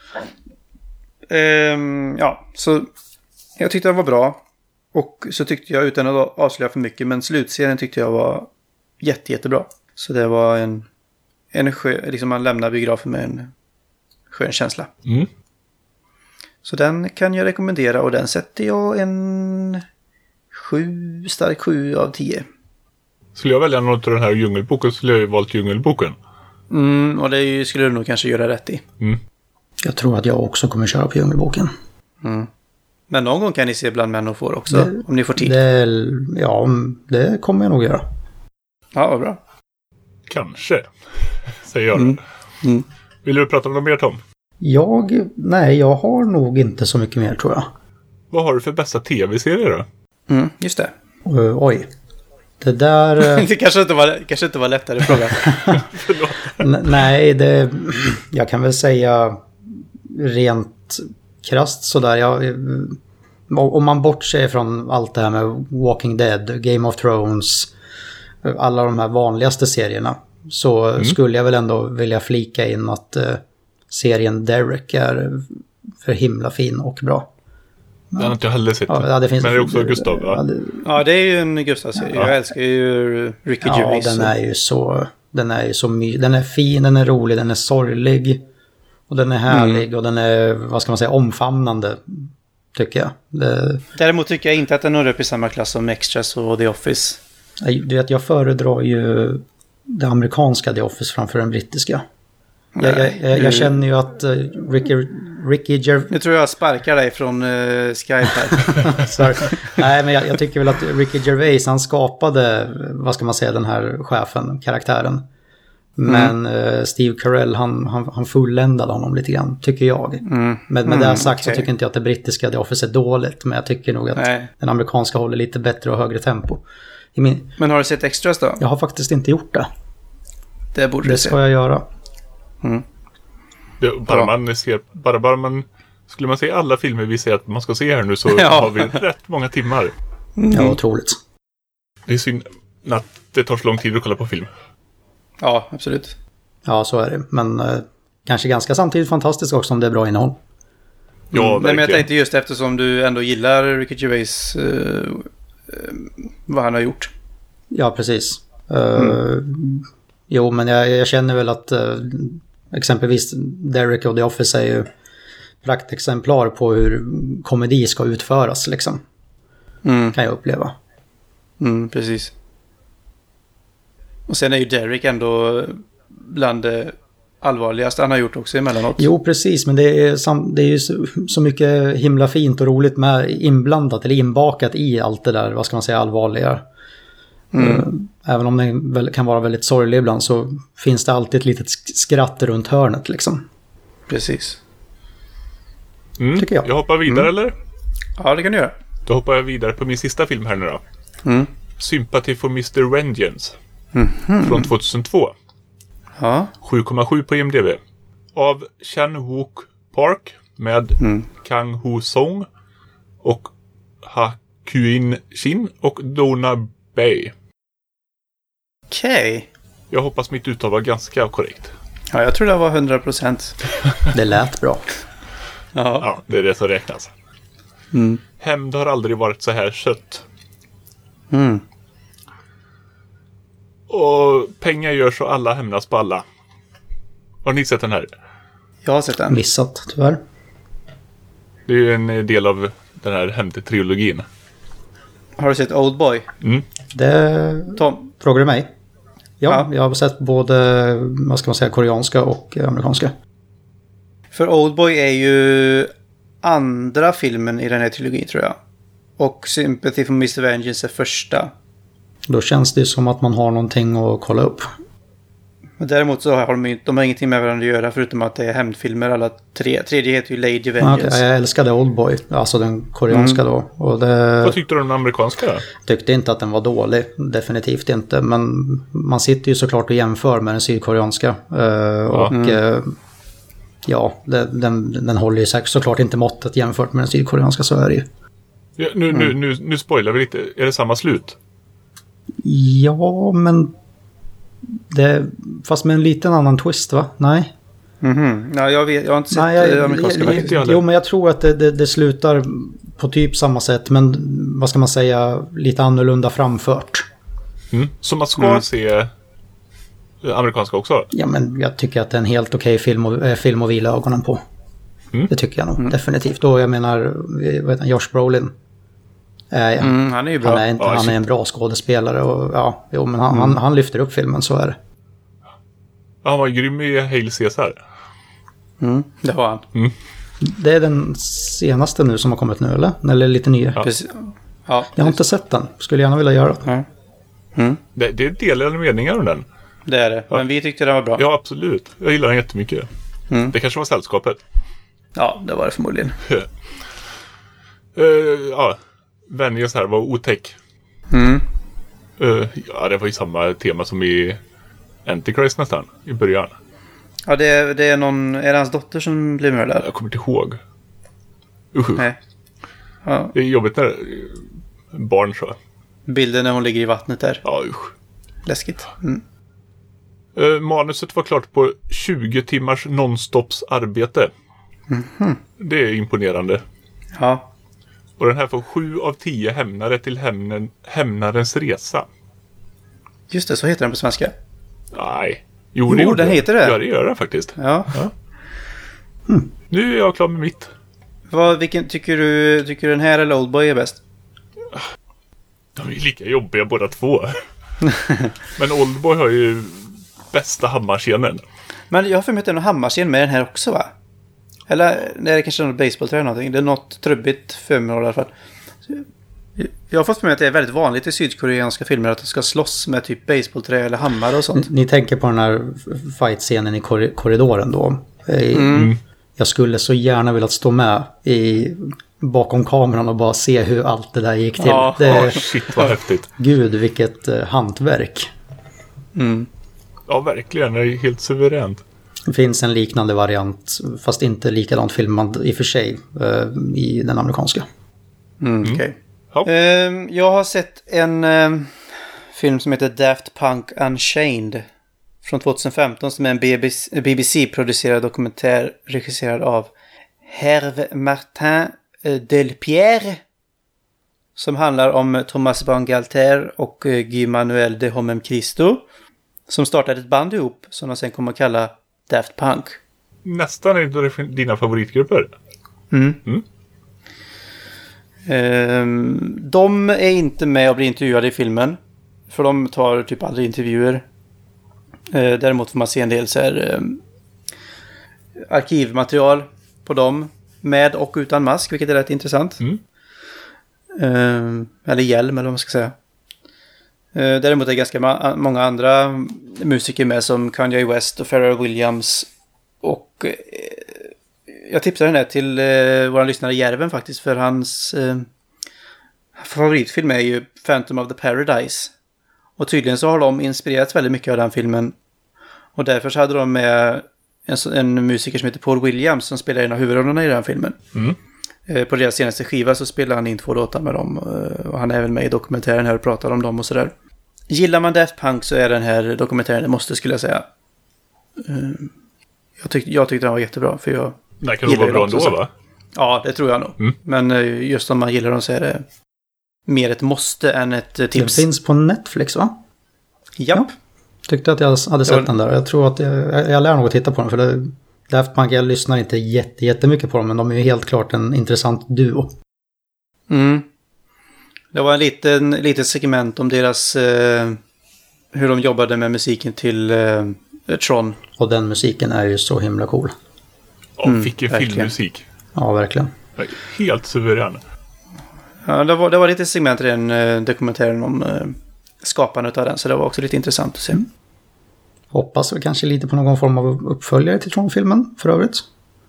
Ja, så jag tyckte den var bra. Och så tyckte jag, utan att avslöja för mycket, men slutscenen tyckte jag var jättebra. Så det var en skön, liksom man lämnar biografen med en skön känsla. Så den kan jag rekommendera, och den sätter jag en stark 7 av 10. Skulle jag välja något av den här Djungelboken skulle jag ju valt Djungelboken. Och det skulle du nog kanske göra rätt i. Jag tror att jag också kommer köra på Djungelboken. Men någon gång kan ni se Bland män och får också, om ni får tid. Det kommer jag nog göra. Ja, vad bra. Kanske, säger jag. Vill du prata om något mer, Tom? Nej, jag har nog inte så mycket mer, tror jag. Vad har du för bästa tv-serier då? Just det. Oj. Det där... Det kanske inte var lättare fråga. Nej, jag kan väl säga rent krasst sådär. Om man bortser från allt det här med Walking Dead, Game of Thrones, alla de här vanligaste serierna, så skulle jag väl ändå vilja flika in att serien Derek är för himla fin och bra. Den har inte jag heller sett. Ja, det finns, men det är också Gustav, va? Ja, det är ju en Gustav-serie. Jag älskar ju Ricky Gervais. Ja, den är ju så den är fin, den är rolig, den är sorglig. Och den är härlig och den är, vad ska man säga, omfamnande, tycker jag. Däremot tycker jag inte att den når upp i samma klass som Extras och The Office. Du vet, jag föredrar ju det amerikanska The Office framför den brittiska. Jag känner ju att Ricky Gervais... Nu tror jag sparkar dig från Skype här. Nej, men jag tycker väl att Ricky Gervais, han skapade, vad ska man säga, den här chefen, karaktären. Men Steve Carell, han fulländade honom lite grann, tycker jag. Med det sagt så tycker inte jag att det brittiska The Office är dåligt. Men jag tycker nog att den amerikanska håller lite bättre och högre tempo. Men har du sett Extras då? Jag har faktiskt inte gjort det. Det ska jag göra. Bara man skulle man se alla filmer vi ser att man ska se här nu, så har vi rätt många timmar. Ja, otroligt. Det är synd att det tar så lång tid att kolla på film. Ja, absolut. Ja, så är det. Men kanske ganska samtidigt fantastiskt också om det är bra innehåll. Ja, men jag tänkte just eftersom du ändå gillar Ricky Gervais, vad han har gjort. Ja, precis. Jo, men jag känner väl att exempelvis Derek och The Office är ju praktexemplar på hur komedi ska utföras, liksom. Kan jag uppleva. Precis. Och sen är ju Derek ändå bland det allvarligaste han har gjort också emellanåt. Jo, precis. Men det är ju så mycket himla fint och roligt med inblandat eller inbakat i allt det där, vad ska man säga, allvarliga. Även om det kan vara väldigt sorglig ibland, så finns det alltid ett litet skratt runt hörnet, liksom. Precis. Tycker jag. Jag hoppar vidare, eller? Ja, det kan du göra. Då hoppar jag vidare på min sista film här nu då. Sympathy for Mr. Vengeance. Från 2002. Ja. 7,7 på IMDb. av Chan Wook Park med Kang Ho Song och Ha Kuin Shin och Dona Bay. Okej. Jag hoppas mitt uttal var ganska korrekt. Ja, jag tror det var 100%. Det lät bra. Ja. Ja, det är det som räknas. Hämnd har aldrig varit så här sött. Mm. Och pengar gör så alla hämnas på alla. Har ni sett den här? Jag har sett den. Missat, tyvärr. Det är ju en del av den här Hämnd-trilogin. Har du sett Oldboy? Det Tom? frågar du mig? Ja, Ja. jag har sett både, vad ska man säga, koreanska och amerikanska. För Oldboy är ju andra filmen i den här trilogin, tror jag. Och Sympathy for Mr. Vengeance är första. Då känns det som att man har någonting att kolla upp. Men däremot så har de har ingenting med varandra att göra förutom att det är hämndfilmer alla tre. Tredje heter ju Lady Vengeance. Okay, jag älskade Oldboy, alltså den koreanska då. Och det Vad tyckte du om den amerikanska då? tyckte inte att den var dålig, definitivt inte. Men man sitter ju såklart och jämför med den sydkoreanska. Den håller ju säkert såklart inte måttet jämfört med den sydkoreanska, så är det ju. Ja, nu spoilar vi lite. Är det samma slut? Ja, men fast med en liten annan twist, va? Nej. Ja, jag har inte sett amerikanska faktiskt. Jo, men jag tror att det slutar på typ samma sätt, men vad ska man säga, lite annorlunda framfört. Så man ska se amerikanska också? Ja, men jag tycker att det är en helt okej film att vila ögonen på. Det tycker jag nog, definitivt. Och jag menar, vad heter han, Josh Brolin. Han är ju bra. Han är en bra skådespelare och men han lyfter upp filmen, så är det. Ja, han var grym i Hail Caesar. Det var han. Det är den senaste nu som har kommit nu, eller lite nya. Ja. Precis. Ja, Jag har inte sett den, skulle gärna vilja göra det. Det är delade meningar om den. det är det. Men vi tyckte det var bra. Ja, absolut. Jag gillar den jättemycket. Det kanske var sällskapet. Ja, det var det förmodligen. Vengeance här var otäck. Det var ju samma tema som i Antichrist nästan, i början. Ja, det är någon... Är det hans dotter som blir mördad? Jag kommer inte ihåg. Usch. Nej. Ja. Det är jobbigt när barn så. Bilden när hon ligger i vattnet där. Ja, usch. Läskigt. Manuset var klart på 20 timmars nonstops arbete. Det är imponerande. Ja. Och den här får 7 av 10 hämnare till hämnarens resa. Just det, så heter den på svenska. Nej. Jo, den heter det. Ja, det gör den faktiskt. Ja. Nu är jag klar med mitt. Vilken tycker du den här eller Oldboy är bäst? De är lika jobbiga båda två. Men Oldboy har ju bästa hammarscenen. Men jag har för mig att det är någon hammarscen med den här också, va? Eller nej, det kanske är något baseballträ eller någonting. Det är något trubbigt för mig i alla fall. Jag har fått för mig att det är väldigt vanligt i sydkoreanska filmer att de ska slåss med typ baseballträ eller hammare och sånt. Ni tänker på den här fight-scenen i korridoren då. Jag skulle så gärna vilja stå med bakom kameran och bara se hur allt det där gick till. Ja, shit vad häftigt. Gud, vilket hantverk. Ja, verkligen. Det är helt suveränt. Det finns en liknande variant, fast inte likadant filmad i och för sig, i den amerikanska. Okej. Ja. Jag har sett en film som heter Daft Punk Unchained från 2015 som är en BBC-producerad dokumentär regisserad av Hervé Martin Delpierre som handlar om Thomas Bangalter och Guy Manuel de Homem Christo som startade ett band ihop som de sen kommer att kalla Daft Punk. Nästan en av dina favoritgrupper. De är inte med och blir intervjuade i filmen. För de tar typ aldrig intervjuer. Däremot får man se en del så här, arkivmaterial på dem. Med och utan mask, vilket är rätt intressant. Eller hjälm, eller vad man ska säga. Däremot är det ganska många andra musiker med som Kanye West och Pharrell Williams. Och jag tipsar den här till våra lyssnare Järven faktiskt. För hans favoritfilm är ju Phantom of the Paradise. Och tydligen så har de inspirerats väldigt mycket av den filmen. Och därför så hade de med en musiker som heter Paul Williams som spelar en av huvudrollerna i den här filmen. På deras senaste skiva så spelar han in 2 låtar med dem. Och han är även med i dokumentären här och pratar om dem och sådär. Gillar man Daft Punk så är den här dokumentären det måste, skulle jag säga. Jag tyckte den var jättebra. För jag det kan vara bra ändå, va? Ja, det tror jag nog. Men just om man gillar dem så är det mer ett måste än ett tips. Den finns på Netflix, va? Japp. Tyckte att jag hade sett den där. Jag tror att jag lär nog att titta på den. För Daft Punk, jag lyssnar inte jättemycket på dem. Men de är ju helt klart en intressant duo. Det var en liten segment om deras... hur de jobbade med musiken till Tron. Och den musiken är ju så himla cool. Ja, vilken verkligen. filmmusik. Ja, verkligen. Helt suverän. Ja, det var lite segment i den dokumentären om skapandet av den. Så det var också lite intressant att se. Hoppas vi kanske lite på någon form av uppföljare till Tron-filmen för övrigt.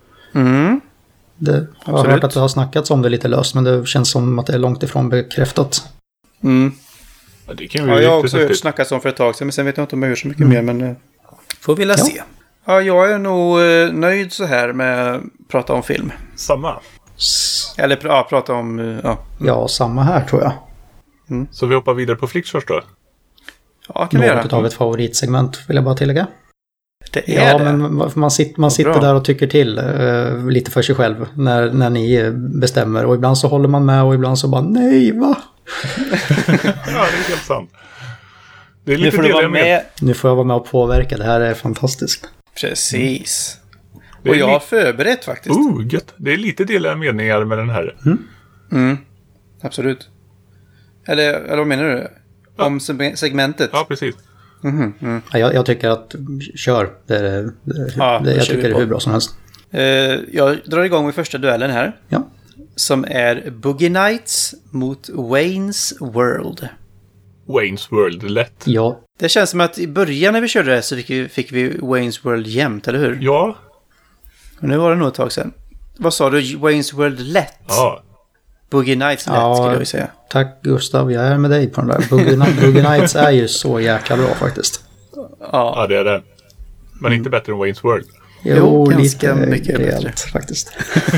Jag har hört att det har snackats om det lite löst, men det känns som att det är långt ifrån bekräftat. Ja, det kan vi jag har också hört snackats om för ett tag sedan, men sen vet jag inte om jag hör så mycket mer, men får vi se. Ja, jag är nog nöjd så här med att prata om film. Samma. Eller prata om... Ja, samma här tror jag. Så vi hoppar vidare på Flickchart då? Ja, kan vi göra. Något av ett favoritsegment vill jag bara tillägga. Det är det. Men man sitter där och tycker till lite för sig själv när ni bestämmer. Och ibland så håller man med och ibland så bara nej, va? Ja, det är helt sant. Det är lite nu får du vara med. Nu får jag vara med och påverka. Det här är fantastiskt. Precis. Och jag har förberett faktiskt. Gött. Det är lite delade meningar med den här. Absolut. Eller vad menar du? Om segmentet? Ja, precis. Jag tycker att kör. Jag tycker det är hur bra som helst. Jag drar igång med första duellen här. Ja. Som är Boogie Nights mot Wayne's World. Wayne's World, lätt. Ja. Det känns som att i början när vi körde det så fick vi Wayne's World jämt, eller hur? Ja. Och nu var det nog ett tag sedan. Vad sa du? Wayne's World lätt? Ja. Boogie Nights lätt skulle jag säga. Tack Gustav, jag är med dig på den där. Boogie Nights är ju så jäkla bra faktiskt. Ja, det är det. Men inte bättre än Wayne's World. Jo, ganska lite mycket rejält bättre faktiskt.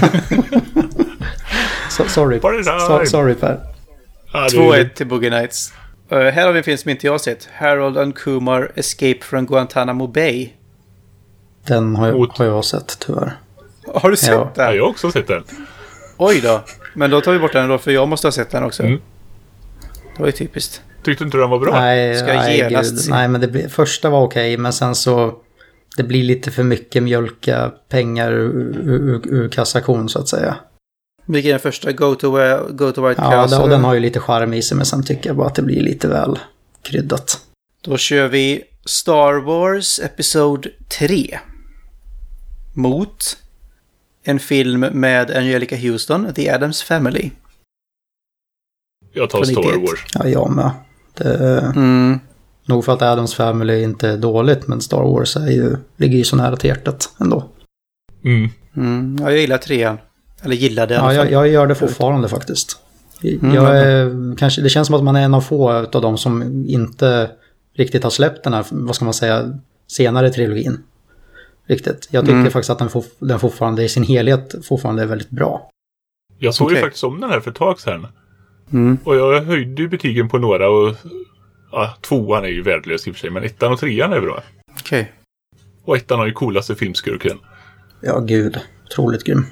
Sorry Per. 2-1 till Boogie Nights. Här har vi en film som inte jag har sett. Harold and Kumar Escape from Guantanamo Bay. Den har jag sett tyvärr. Har du sett den? Ja, jag har också sett den. Oj då. Men då tar vi bort den då, för jag måste ha sett den också. Det var ju typiskt. Tyckte inte den var bra? Nej, men första var okej, men sen så det blir lite för mycket mjölka pengar ur kassakon så att säga. Vilken är den första? Go to White Castle? Ja, och den har ju lite charm i sig, men sen tycker jag bara att det blir lite väl kryddat. Då kör vi Star Wars Episod 3 mot en film med Angelica Houston, The Addams Family. Jag tar Star Wars. Ja, jag med. Nog för att Addams Family inte är dåligt, men Star Wars ligger ju så nära till hjärtat ändå. Jag gillar 3. Eller gillade ja, jag gör det fortfarande faktiskt. Det känns som att man är en av få av dem som inte riktigt har släppt den här, vad ska man säga, senare trilogin. Riktigt. Jag tycker faktiskt att den fortfarande i sin helhet fortfarande är väldigt bra. Jag såg ju faktiskt om den här för ett tag sedan. Och jag höjde ju betygen på några och 2:an är ju värdelös i och för sig, men 1:an och 3:an är bra. Okej. Och 1:an har ju coolaste filmskurken. Ja, gud. Otroligt grym.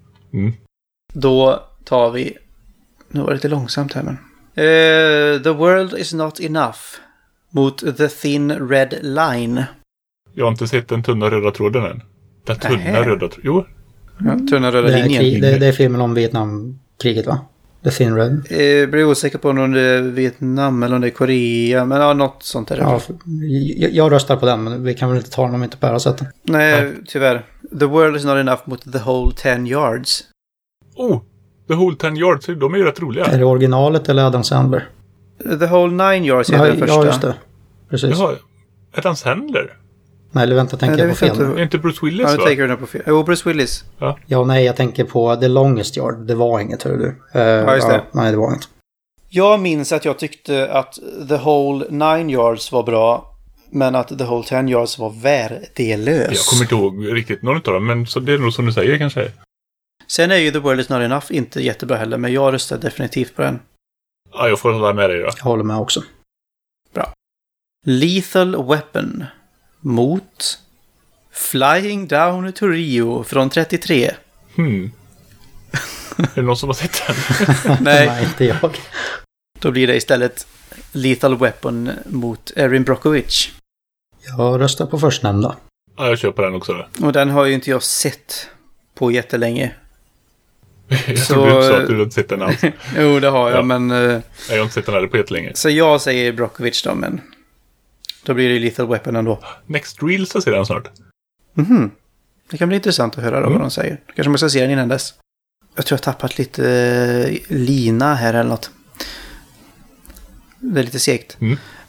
Då tar vi... Nu var det lite långsamt här, men... The World is Not Enough mot The Thin Red Line. Jag har inte sett den tunna röda tråden än. Den tunna röda tråden. Jo. Ja, tunna röda linjen. Det är filmen om Vietnamkriget, va? The Thin Red. Jag blir osäker på om det är Vietnam eller om det är Korea. Men något sånt där. Ja, jag röstar på den, men vi kan väl inte ta den om inte Per har sett den. Nej, tyvärr. The World is Not Enough mot The Whole 10 Yards. The Whole 10 Yards, de är ju rätt roliga. Är det originalet eller Adam Sandler? The Whole 9 Yards är den första. Ja, just det. Precis. Jaha, Adam Sandler? Nej, eller vänta, tänker jag på fel. Är inte Bruce Willis, va? Ja, jag tänker på fel. Jo, Bruce Willis. Nej, jag tänker på The Longest Yard. Det var inget, hör du. Ja, just det. Nej, det var inget. Jag minns att jag tyckte att The Whole 9 Yards var bra. Men att The Whole 10 Yards var värdelös. Jag kommer inte ihåg riktigt någon av dem, men så det är nog som du säger kanske. Sen är ju The World Is Not Enough inte jättebra heller, men jag röstar definitivt på den. Ja, jag får hålla med dig då. Jag håller med också. Bra. Lethal Weapon mot Flying Down to Rio från 33. Är det någon som har sett den? Nej, inte jag. då blir det istället Lethal Weapon mot Erin Brockovich. Jag röstar på förstnämnda. Ja, jag köper den också då. Och den har ju inte jag sett på jättelänge. Jag trodde du sa att du hade sett den alls. Jo, det har jag, Ja. men... Jag har inte sett den här på jättelänge. Så jag säger Brockovich då, men... Då blir det Lethal Weapon ändå. Next Reel så ser den snart. Det kan bli intressant att höra då vad de säger. Kanske man ska se den innan dess. Jag tror jag har tappat lite lina här eller något. Det är lite segt.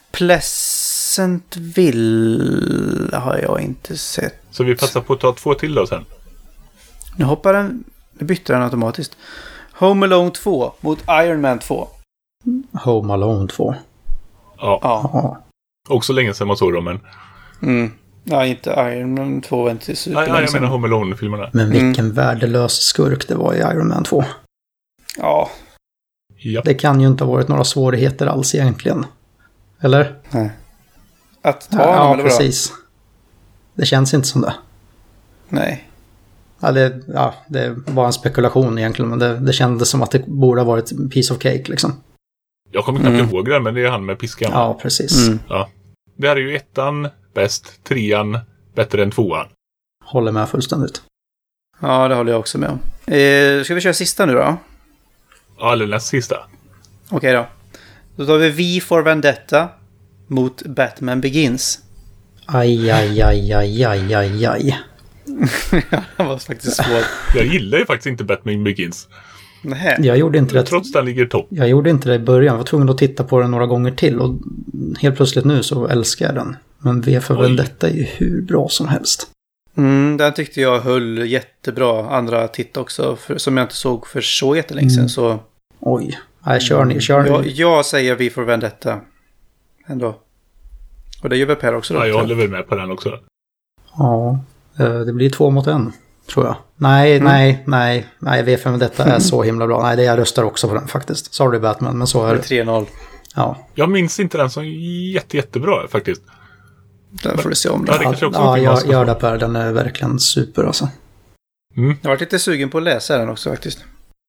Pleasantville har jag inte sett. Så vi passar på att ta 2 till då sen. Nu hoppar den... Nu bytte den automatiskt. Home Alone 2 mot Iron Man 2. Home Alone 2. Ja. Ja. Också länge sedan man såg dem, men... Ja, inte Iron Man 2 var inte superlänge Nej, jag sedan. menar Home Alone-filmerna. Men vilken värdelös skurk det var i Iron Man 2. Ja. Ja. Det kan ju inte ha varit några svårigheter alls egentligen. Eller? Nej. Att ta Ja, honom, eller vadå? precis. Det känns inte som det. Nej. Ja, det var en spekulation egentligen, men det kändes som att det borde ha varit en piece of cake liksom. Jag kommer knappt ihåg den, men det är han med piskan. Ja, precis. Ja. Det här är ju 1:an bäst, 3:an bättre än 2:an. Håller med fullständigt. Ja, det håller jag också med om. Ska vi köra sista nu då? Ja, eller näst sista. Okej då. Då tar vi V for Vendetta mot Batman Begins. Aj, aj, aj, aj, aj, aj, aj. Det var faktiskt svårt. Jag gillar ju faktiskt inte Batman Begins. Nej. Jag gjorde inte det. Trots den ligger topp. Jag gjorde inte det i början. Jag var tvungen att titta på den några gånger till. Och helt plötsligt nu så älskar jag den. Men V för Vendetta är ju hur bra som helst. Den tyckte jag höll jättebra. Andra titt också. Som jag inte såg för så jättelänge sedan. Så... Oj. Nej, kör ni. Jag säger V for Vendetta. Ändå. Och det gör väl Per också då? Ja, jag håller väl med på den också. Ja. Det blir 2 mot 1. Tror jag. Nej, V för Vendetta är så himla bra. Nej, jag röstar också på den faktiskt. Sorry Batman, men så är det. 3-0. Ja. Jag minns inte den som jättebra faktiskt. Där får du se om Ja, det. det kanske också Ja, jag gör det Per. Den är verkligen super alltså. Jag har varit lite sugen på att läsa den också faktiskt.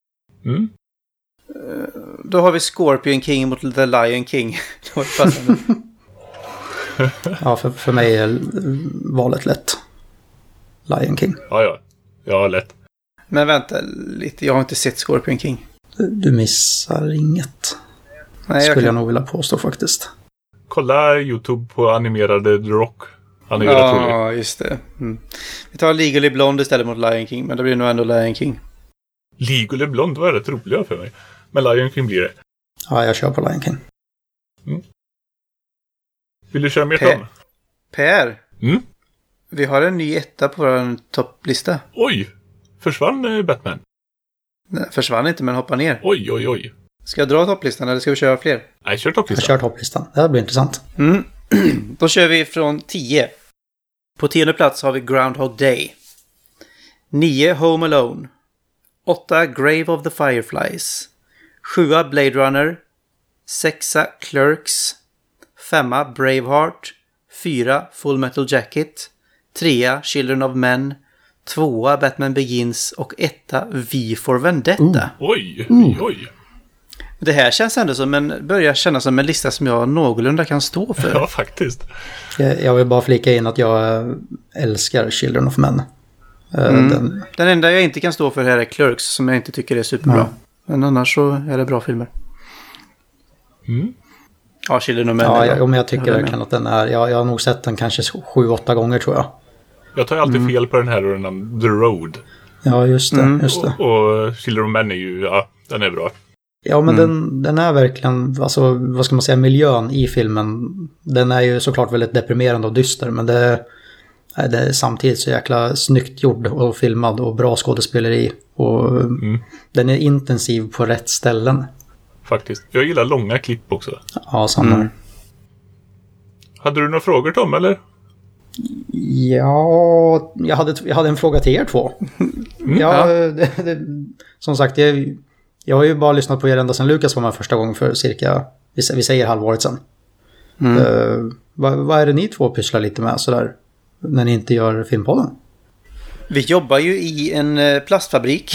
Då har vi Scorpion King mot The Lion King. Det var passande. Ja, för mig är valet lätt. Lion King. Ja, lätt. Men vänta lite, jag har inte sett Scorpion King. Du missar inget. Nej, Skulle jag nog vilja påstå faktiskt. Kolla YouTube på animerade The Rock. Han är ju rätt rolig. Ja, just det. Vi tar Legally Blonde istället mot Lion King, men det blir nog ändå Lion King. Legally Blonde var rätt roliga för mig. Men Lion King blir det. Ja, jag kör på Lion King. Vill du köra mer Tom? Per? Vi har en ny etta på vår topplista. Oj! Försvann Batman? Nej, försvann inte, men hoppa ner. Oj. Ska jag dra topplistan eller ska vi köra fler? Nej, kör topplistan. Jag kör topplistan. Det här blir intressant. Då kör vi från 10. På 10:e plats har vi Groundhog Day. 9 Home Alone. 8 Grave of the Fireflies. 7 Blade Runner. 6 Clerks. 5 Braveheart. 4 Full Metal Jacket. 3 Children of Men. 2 Batman Begins och 1 V for Vendetta. Oj. Det här känns ändå börjar kännas som en lista som jag någorlunda kan stå för. Ja, faktiskt. Jag vill bara flika in att jag älskar Children of Men. Den enda jag inte kan stå för här är Clerks, som jag inte tycker är superbra. Men annars så är det bra filmer. Ja, Children of Men. Ja, men jag tycker verkligen att den är... Jag har nog sett den kanske 7-8 gånger tror jag. Jag tar ju alltid fel på den här och den andra, The Road. Ja, just det. Och Children of Men är ju, den är bra. Ja, men den är verkligen, alltså, vad ska man säga, miljön i filmen, den är ju såklart väldigt deprimerande och dyster, men det är samtidigt så jäkla snyggt gjord och filmad och bra skådespeleri. Och den är intensiv på rätt ställen. Faktiskt. Jag gillar långa klipp också. Ja, samma. Hade du några frågor, Tom, eller? Ja, jag hade en fråga till er två. Som sagt, jag har ju bara lyssnat på er ända sedan Lukas var med första gången för cirka, vi säger halvåret sedan. Vad är det ni två pysslar lite med sådär när ni inte gör filmpodden? Vi jobbar ju i en plastfabrik.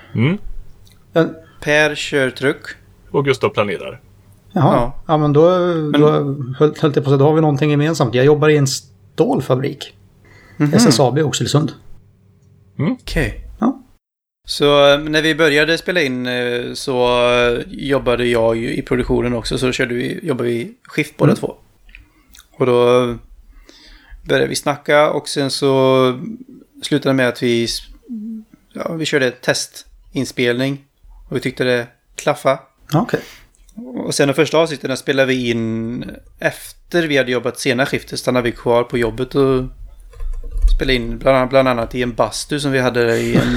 Per kör truck. Och Gustav planerar. Jaha, ja men då höll jag på att då har vi någonting gemensamt. Jag jobbar i en stålfabrik. SSAB i Oxelösund. Okej. Ja. Så när vi började spela in så jobbade jag ju i produktionen också. Så jobbade vi skift båda två. Och då började vi snacka och sen så slutade med att vi körde testinspelning. Och vi tyckte det klaffade. Okej. Och sen de första avsnitten spelade vi in efter vi hade jobbat sena skiftet. Stannade vi kvar på jobbet och spelade in bland annat i en bastu som vi hade i en...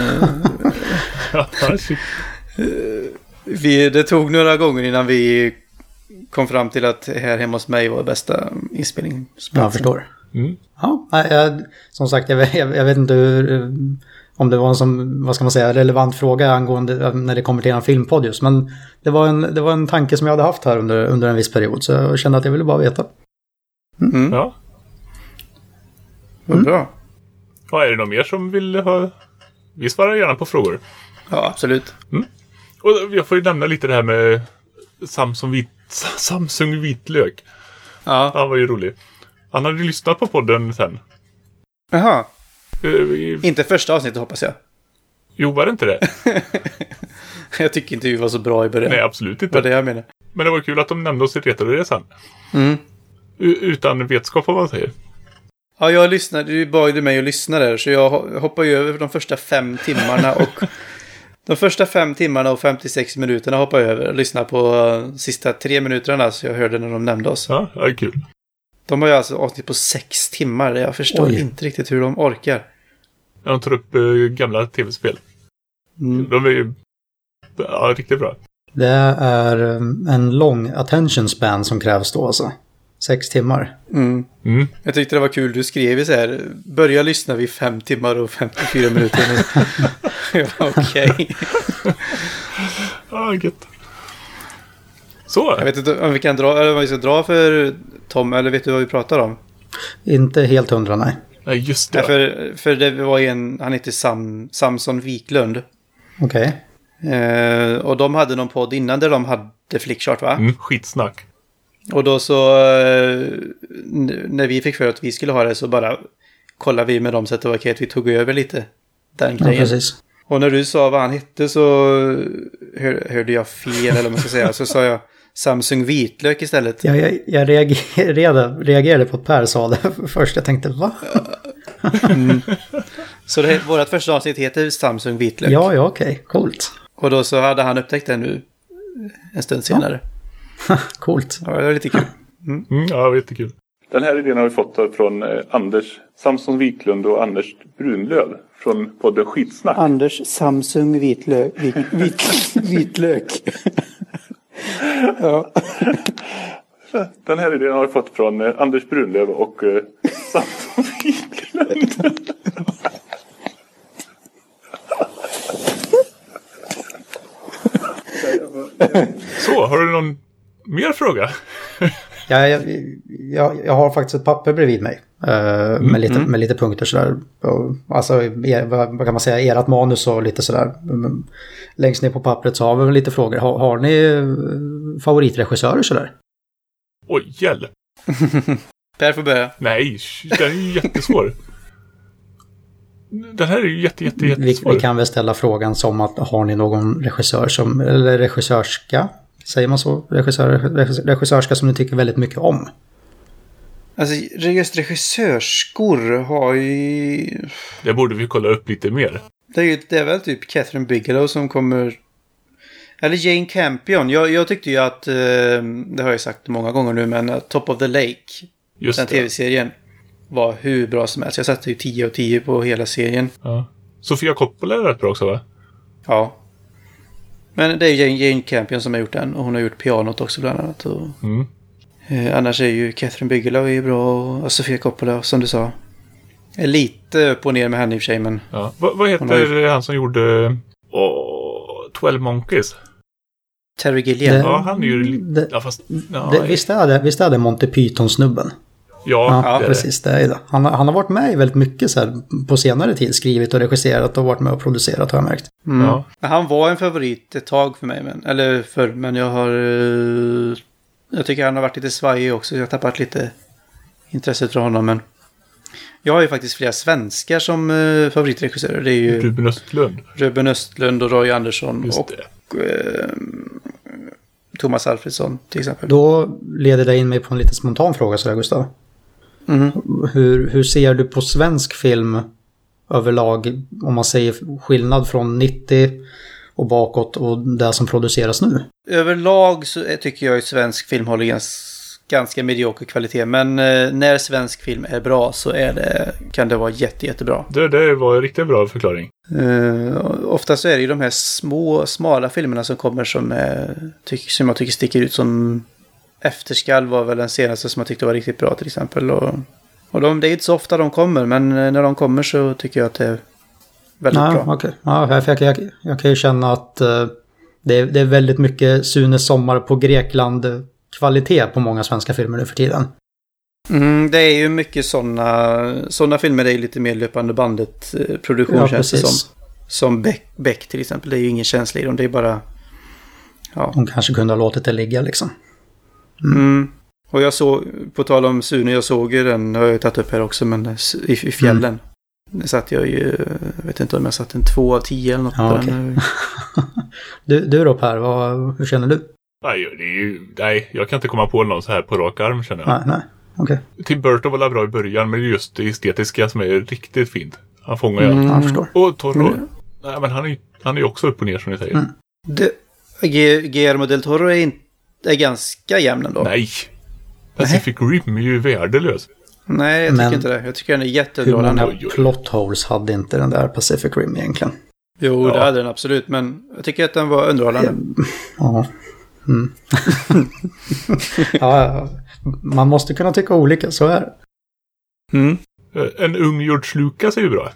det tog några gånger innan vi kom fram till att här hemma hos mig var bästa inspelningsplatsen. Jag förstår. Ja, som sagt, jag vet inte om det var en som, vad ska man säga, relevant fråga angående när det kommer till en filmpodd just. Men det var en tanke som jag hade haft här under en viss period. Så jag kände att jag ville bara veta. Ja. Vad bra. Och är det någon mer som vill ha... Vi svarar gärna på frågor. Ja, absolut. Och jag får ju nämna lite det här med Samsung vitlök. Ja. Han var ju rolig. Han hade ju lyssnat på podden sen. Jaha. Inte första avsnittet hoppas jag. Jo, var det inte det? Jag tycker inte vi var så bra i början. Nej, absolut inte. Det var det jag menar. Men det var kul att de nämnde oss i Retroresan. Utan vetskap vad man säger. Ja, jag lyssnade. Du bad mig att lyssna där. Så jag hoppade ju över de första 5 timmarna. Och de första 5 timmarna och 56 minuterna hoppade jag över. Och lyssnade på sista 3 minuterna. Så jag hörde när de nämnde oss. Ja, det är kul. De har ju alltså avsnitt på 6 timmar. Jag förstår inte riktigt hur de orkar. De tar upp gamla tv-spel. De är ju riktigt bra. Det är en lång attention span som krävs då alltså. 6 timmar. Jag tyckte det var kul. Du skrev ju så här. Börja lyssna vid 5 timmar och 54 minuter. Okej. Ja, gött. Så. Jag vet inte om vi kan dra, eller vad vi ska dra för Tom, eller vet du vad vi pratar om? Inte helt 100, nej. Nej, just det. Ja, för det var ju han heter Samson Wiklund. Okej. Och de hade någon podd innan där de hade Flickchart, va? Skitsnack. Och då så när vi fick för att vi skulle ha det så bara kollade vi med dem så att det var okej att vi tog över lite den grejen. Ja, precis. Och när du sa vad han hette så hörde jag fel, eller vad man ska säga. Så sa jag Samsung vitlök istället. Ja, jag reagerade på att Per sa det först. Jag tänkte, va? Så vårt första avsnitt heter Samsung vitlök. Ja, okej. Coolt. Och då så hade han upptäckt det nu en stund senare. Ja. Coolt. Ja, det var lite kul. Ja, jättekul. Den här idén har vi fått från Anders Samson Wiklund och Anders Brunlöv från podden Skitsnack. Anders Samsung vitlök. Ja. Den här idén har vi fått från Anders Brunlöv och Samson Wiklund. Så, har du någon mer fråga? Jag har faktiskt ett papper bredvid mig med lite punkter sådär. Alltså, vad kan man säga, erat manus och lite sådär. Längst ner på pappret så har vi lite frågor. Har ni favoritregissörer sådär? Oj, hjälp. Per får börja. Nej, den är ju jättesvår. Den här är ju jättesvår. Vi kan väl ställa frågan som att har ni någon regissör som, eller regissörska? Säger man så? Regissörska som ni tycker väldigt mycket om? Alltså, just regissörskor har ju... Det borde vi kolla upp lite mer. Det är väl typ Catherine Bigelow som kommer... Eller Jane Campion. Jag tyckte ju att, det har jag sagt många gånger nu, men Top of the Lake, just den tv-serien, var hur bra som helst. Jag satte ju 10 av 10 på hela serien. Ja. Sofia Coppola är rätt bra också, va? Ja. Men det är Jane Campion som har gjort den. Och hon har gjort pianot också bland annat. Och... Annars är ju Catherine Bigelow är ju bra och Sofia Coppola, som du sa. Är lite upp och ner med henne i och för sig, men... Ja. Vad heter han som gjorde 12 Monkeys? Terry Gilliam. Ja, han är ju... Visst är det Monty Python-snubben? Ja, precis. Det är det. Han har varit med i väldigt mycket så här, på senare tid. Skrivit och regisserat och varit med och producerat, har jag märkt. Mm. Ja. Han var en favorit ett tag för mig. Men jag har... Jag tycker han har varit lite svajig också. Jag har tappat lite intresset för honom. Men jag har ju faktiskt flera svenskar som favoritregissörer. Det är ju Ruben Östlund och Roy Andersson. Just och Thomas Alfredsson till exempel. Då leder det in mig på en lite spontan fråga sådär, Gustav. Mm. Hur ser du på svensk film överlag, om man säger skillnad från 90 och bakåt och det som produceras nu? Överlag så tycker jag att svensk film håller ganska medioker kvalitet. Men när svensk film är bra så kan det vara jättebra. Det var en riktigt bra förklaring. Ofta så är det ju de här smala filmerna som kommer som jag tycker sticker ut. Som Efterskall var väl den senaste som jag tyckte var riktigt bra till exempel. Och det är inte så ofta de kommer, men när de kommer så tycker jag att det är väldigt bra. Okay. Ja, jag kan ju känna att det är väldigt mycket Sunes sommar på Grekland kvalitet på många svenska filmer nu för tiden. Det är ju mycket sådana filmer. Det är lite mer löpande bandet produktion, känns det som Beck till exempel. Det är ju ingen känsla i dem, det är bara de kanske kunde ha låtit det ligga liksom. Och jag såg, på tal om Sune, jag såg ju den, har jag tagit upp här också, men i fjällen. Det satt jag ju, jag vet inte om jag satt en 2 av 10 eller något på den. Du då Per, hur känner du? Nej, jag kan inte komma på någon så här på rak arm, känner jag. Nej, okej. Tim Burton var bra i början, men just det estetiska som är riktigt fint. Han fångar ju allt. Jag förstår. Och Toro, nej, men han är ju också upp och ner som ni säger. Guillermo del Toro är ganska jämn ändå. Nej, Pacific Rim är ju värdelös. Nej, jag tycker inte det. Jag tycker den är jätteunderhållande. Hur många plot holes hade inte den där Pacific Rim egentligen? Jo, det hade den absolut, men jag tycker att den var underhållande. Ja. Ja, man måste kunna tycka olika, så är det. En ung George Lucas är ju bra.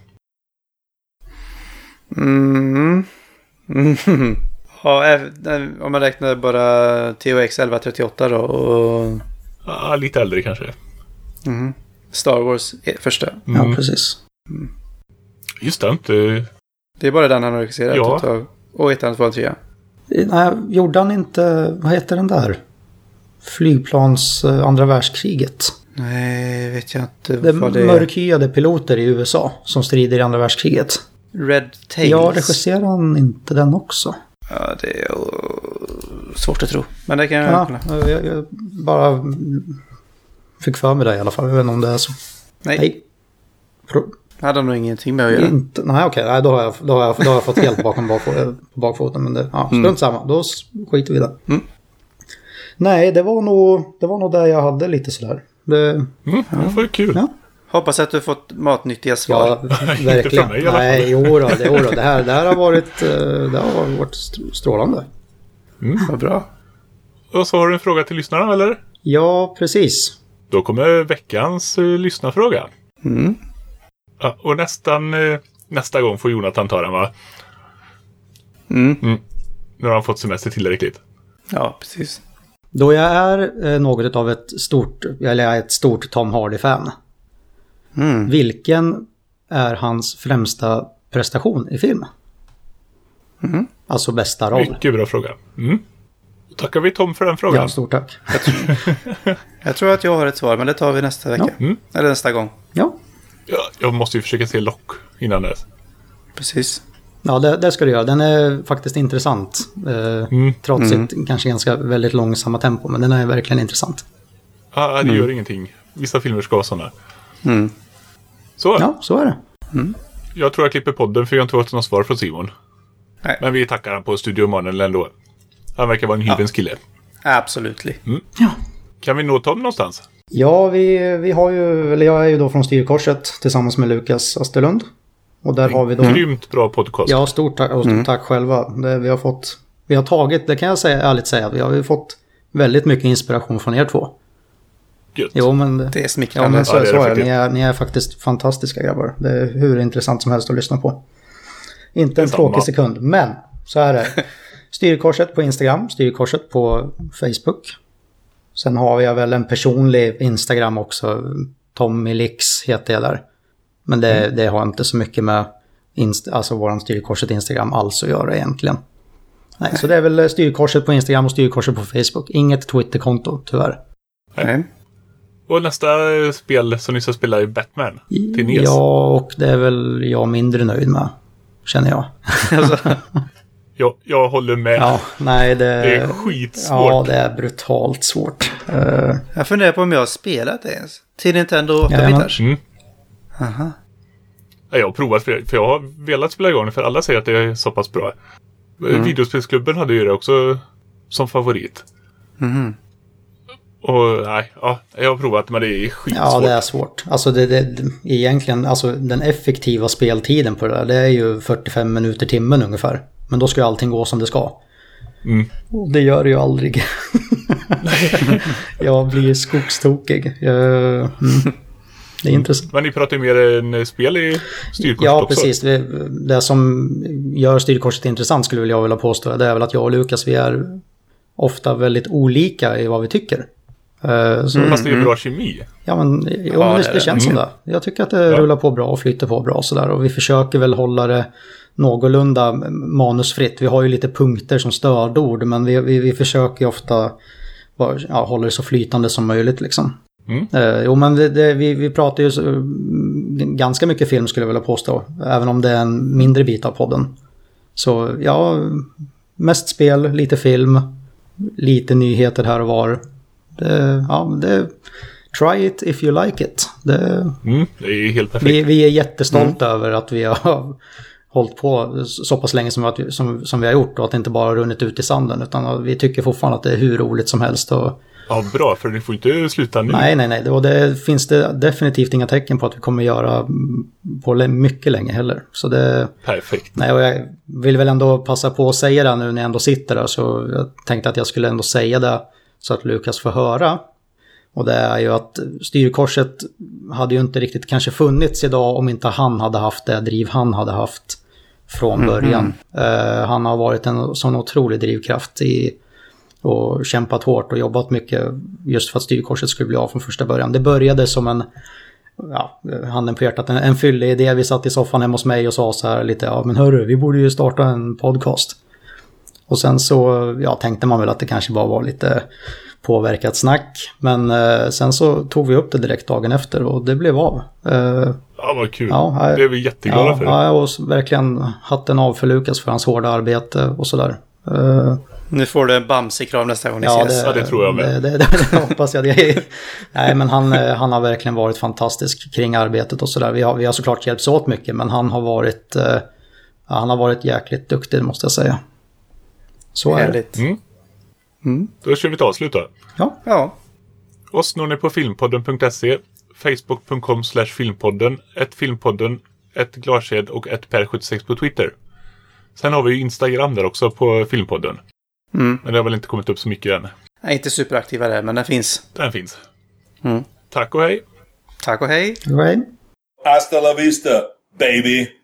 Ja, om man räknar bara THX 1138 då och... Ja, lite äldre kanske. Star Wars första. Ja, precis. Just det, inte... Det är bara den han har regisserat ett tag. Och 1, 2, 3. Nej, gjorde han inte... Vad heter den där? Flygplans andra världskriget. Nej, vet jag inte vad det är. Mörkhyade piloter i USA som strider i andra världskriget. Red Tails. Ja, regisserar han inte den också? Ja, det är svårt att tro. Men det kan jag kolla. Jag bara fick för mig det i alla fall. Jag vet inte om det är så. Nej. Hade nog ingenting med att göra. Nej, okej. Nej, då har jag fått helt bakom bakfoten. Men det strunt samma. Då skiter vi där. Nej, det var nog där jag hade lite sådär. Det var kul. Ja. Hoppas att du fått matnyttiga svar. Ja, verkligen. Nej, jo då, det här har varit strålande. Vad bra. Och så har du en fråga till lyssnarna, eller? Ja, precis. Då kommer veckans lyssnarfråga. Ja, och nästa gång får Jonathan ta den, va? Nu har han fått semester tillräckligt. Ja, precis. Då jag är något av ett stort Tom Hardy-fan. Vilken är hans främsta prestation i film? Alltså bästa roll. Mycket bra fråga. Då tackar vi Tom för den frågan. Ja, stort tack. Jag tror att jag har ett svar, men det tar vi nästa vecka. Eller nästa gång. Ja, jag måste ju försöka se Lock innan dess. Precis. Ja, det ska du göra. Den är faktiskt intressant. Trots sitt kanske ganska väldigt långsamma tempo. Men den är verkligen intressant. Ja, det gör ingenting. Vissa filmer ska vara sådana. Så. Ja, så är det. Jag tror jag klipper podden för jag har inte fått något svar från Simon. Nej. Men vi tackar han på Studio Mannen ändå. Han verkar vara en hyvens kille. Absolut. Ja. Kan vi nå Tom någonstans? Ja, vi har ju... Eller jag är ju då från Styrkorset tillsammans med Lukas Asterlund. Och där har vi då... Grymt bra podcast. Ja, stort tack, och stort tack själva. Vi har tagit, det kan jag ärligt säga, vi har ju fått väldigt mycket inspiration från er två. gött. Jo, men Det är ja, smickrande. men så Ja, det är är det det. Ni är faktiskt fantastiska grabbar. Det är hur intressant som helst att lyssna på. Inte en Detsamma. tråkig sekund, men så är det. Styrkorset på Instagram, Styrkorset på Facebook. Sen har jag väl en personlig Instagram också. Tommy Lix heter jag där. Men det har inte så mycket med alltså våran Styrkorset Instagram alls att göra egentligen. Nej, så det är väl Styrkorset på Instagram och Styrkorset på Facebook. Inget Twitterkonto, tyvärr. Nej. Och nästa spel som ni ska spela är Batman till NES. Ja, och det är väl jag mindre nöjd med, känner jag. Jag håller med. Ja, nej, det är skitsvårt. Ja, det är brutalt svårt. Jag funderar på om jag har spelat det ens. Till Nintendo 8-bitars. Mm. Aha. Ja, jag har provat för jag har velat spela igång det för alla säger att det är så pass bra. Videospelsklubben hade ju det också som favorit. Mhm. Och nej, ja, jag har provat men det är skitsvårt. Ja, det är svårt. Alltså egentligen, alltså den effektiva speltiden på det där, det är ju 45 minuter timmen ungefär. Men då ska ju allting gå som det ska. Mm. Och det gör det ju aldrig. Jag blir skogstokig. Det är intressant. Men ni pratar ju mer än spel i Styrkorset Ja, också. precis. Det som gör Styrkorset intressant skulle jag vilja påstå, det är väl att jag och Lukas, vi är ofta väldigt olika i vad vi tycker. Fast det är bra kemi. Ja, men det känns som det. Jag tycker att det rullar på bra och flyter på bra sådär. Och vi försöker väl hålla det någorlunda manusfritt. Vi har ju lite punkter som stödord, men vi försöker ju ofta hålla det så flytande som möjligt liksom. Men vi pratar ju ganska mycket film skulle jag vilja påstå. Även om det är en mindre bit av podden. Så ja, mest spel, lite film, lite nyheter här och var. Try it if you like it. Det är helt perfekt. Vi är jättestolta över att vi har hållit på så pass länge som vi har gjort och att det inte bara har runnit ut i sanden, utan vi tycker fortfarande att det är hur roligt som helst. Ja, bra, för ni får inte sluta nu. Nej. Och det finns det definitivt inga tecken på att vi kommer göra på mycket länge heller. Så det... Perfekt. Nej, och jag vill väl ändå passa på att säga det nu när jag ändå sitter där, så jag tänkte att jag skulle ändå säga det så att Lukas får höra. Och det är ju att Styrkorset hade ju inte riktigt kanske funnits idag om inte han hade haft det driv han hade haft från början. Han har varit en sån otrolig drivkraft och kämpat hårt och jobbat mycket just för att Styrkorset skulle bli av från första början. Det började som handen på hjärtat, en fyllig idé. Vi satt i soffan hemma hos mig och sa så här lite, men hörru, vi borde ju starta en podcast. Och sen så tänkte man väl att det kanske bara var lite påverkat snack. Men sen så tog vi upp det direkt dagen efter och det blev av. Ja, vad kul. Det är vi jätteglada för. Ja, och verkligen hatten av för Lukas för hans hårda arbete och sådär. Nu får du en Bamse-krav nästa gång ni ses. Det tror jag med. Det hoppas jag. Nej, men han har verkligen varit fantastisk kring arbetet och sådär. Vi har såklart hjälpts åt mycket, men han har varit jäkligt duktig, måste jag säga. Så är det. Då kör vi ett avslut då. Ja. Oss når ni på filmpodden.se, facebook.com/filmpodden, filmpodden, glasked och per76 på Twitter. Sen har vi ju Instagram där också på Filmpodden. Men det har väl inte kommit upp så mycket än. Jag är inte superaktiva där, men den finns. Den finns. Tack och hej. Tack och hej. Right. Hasta la vista, baby.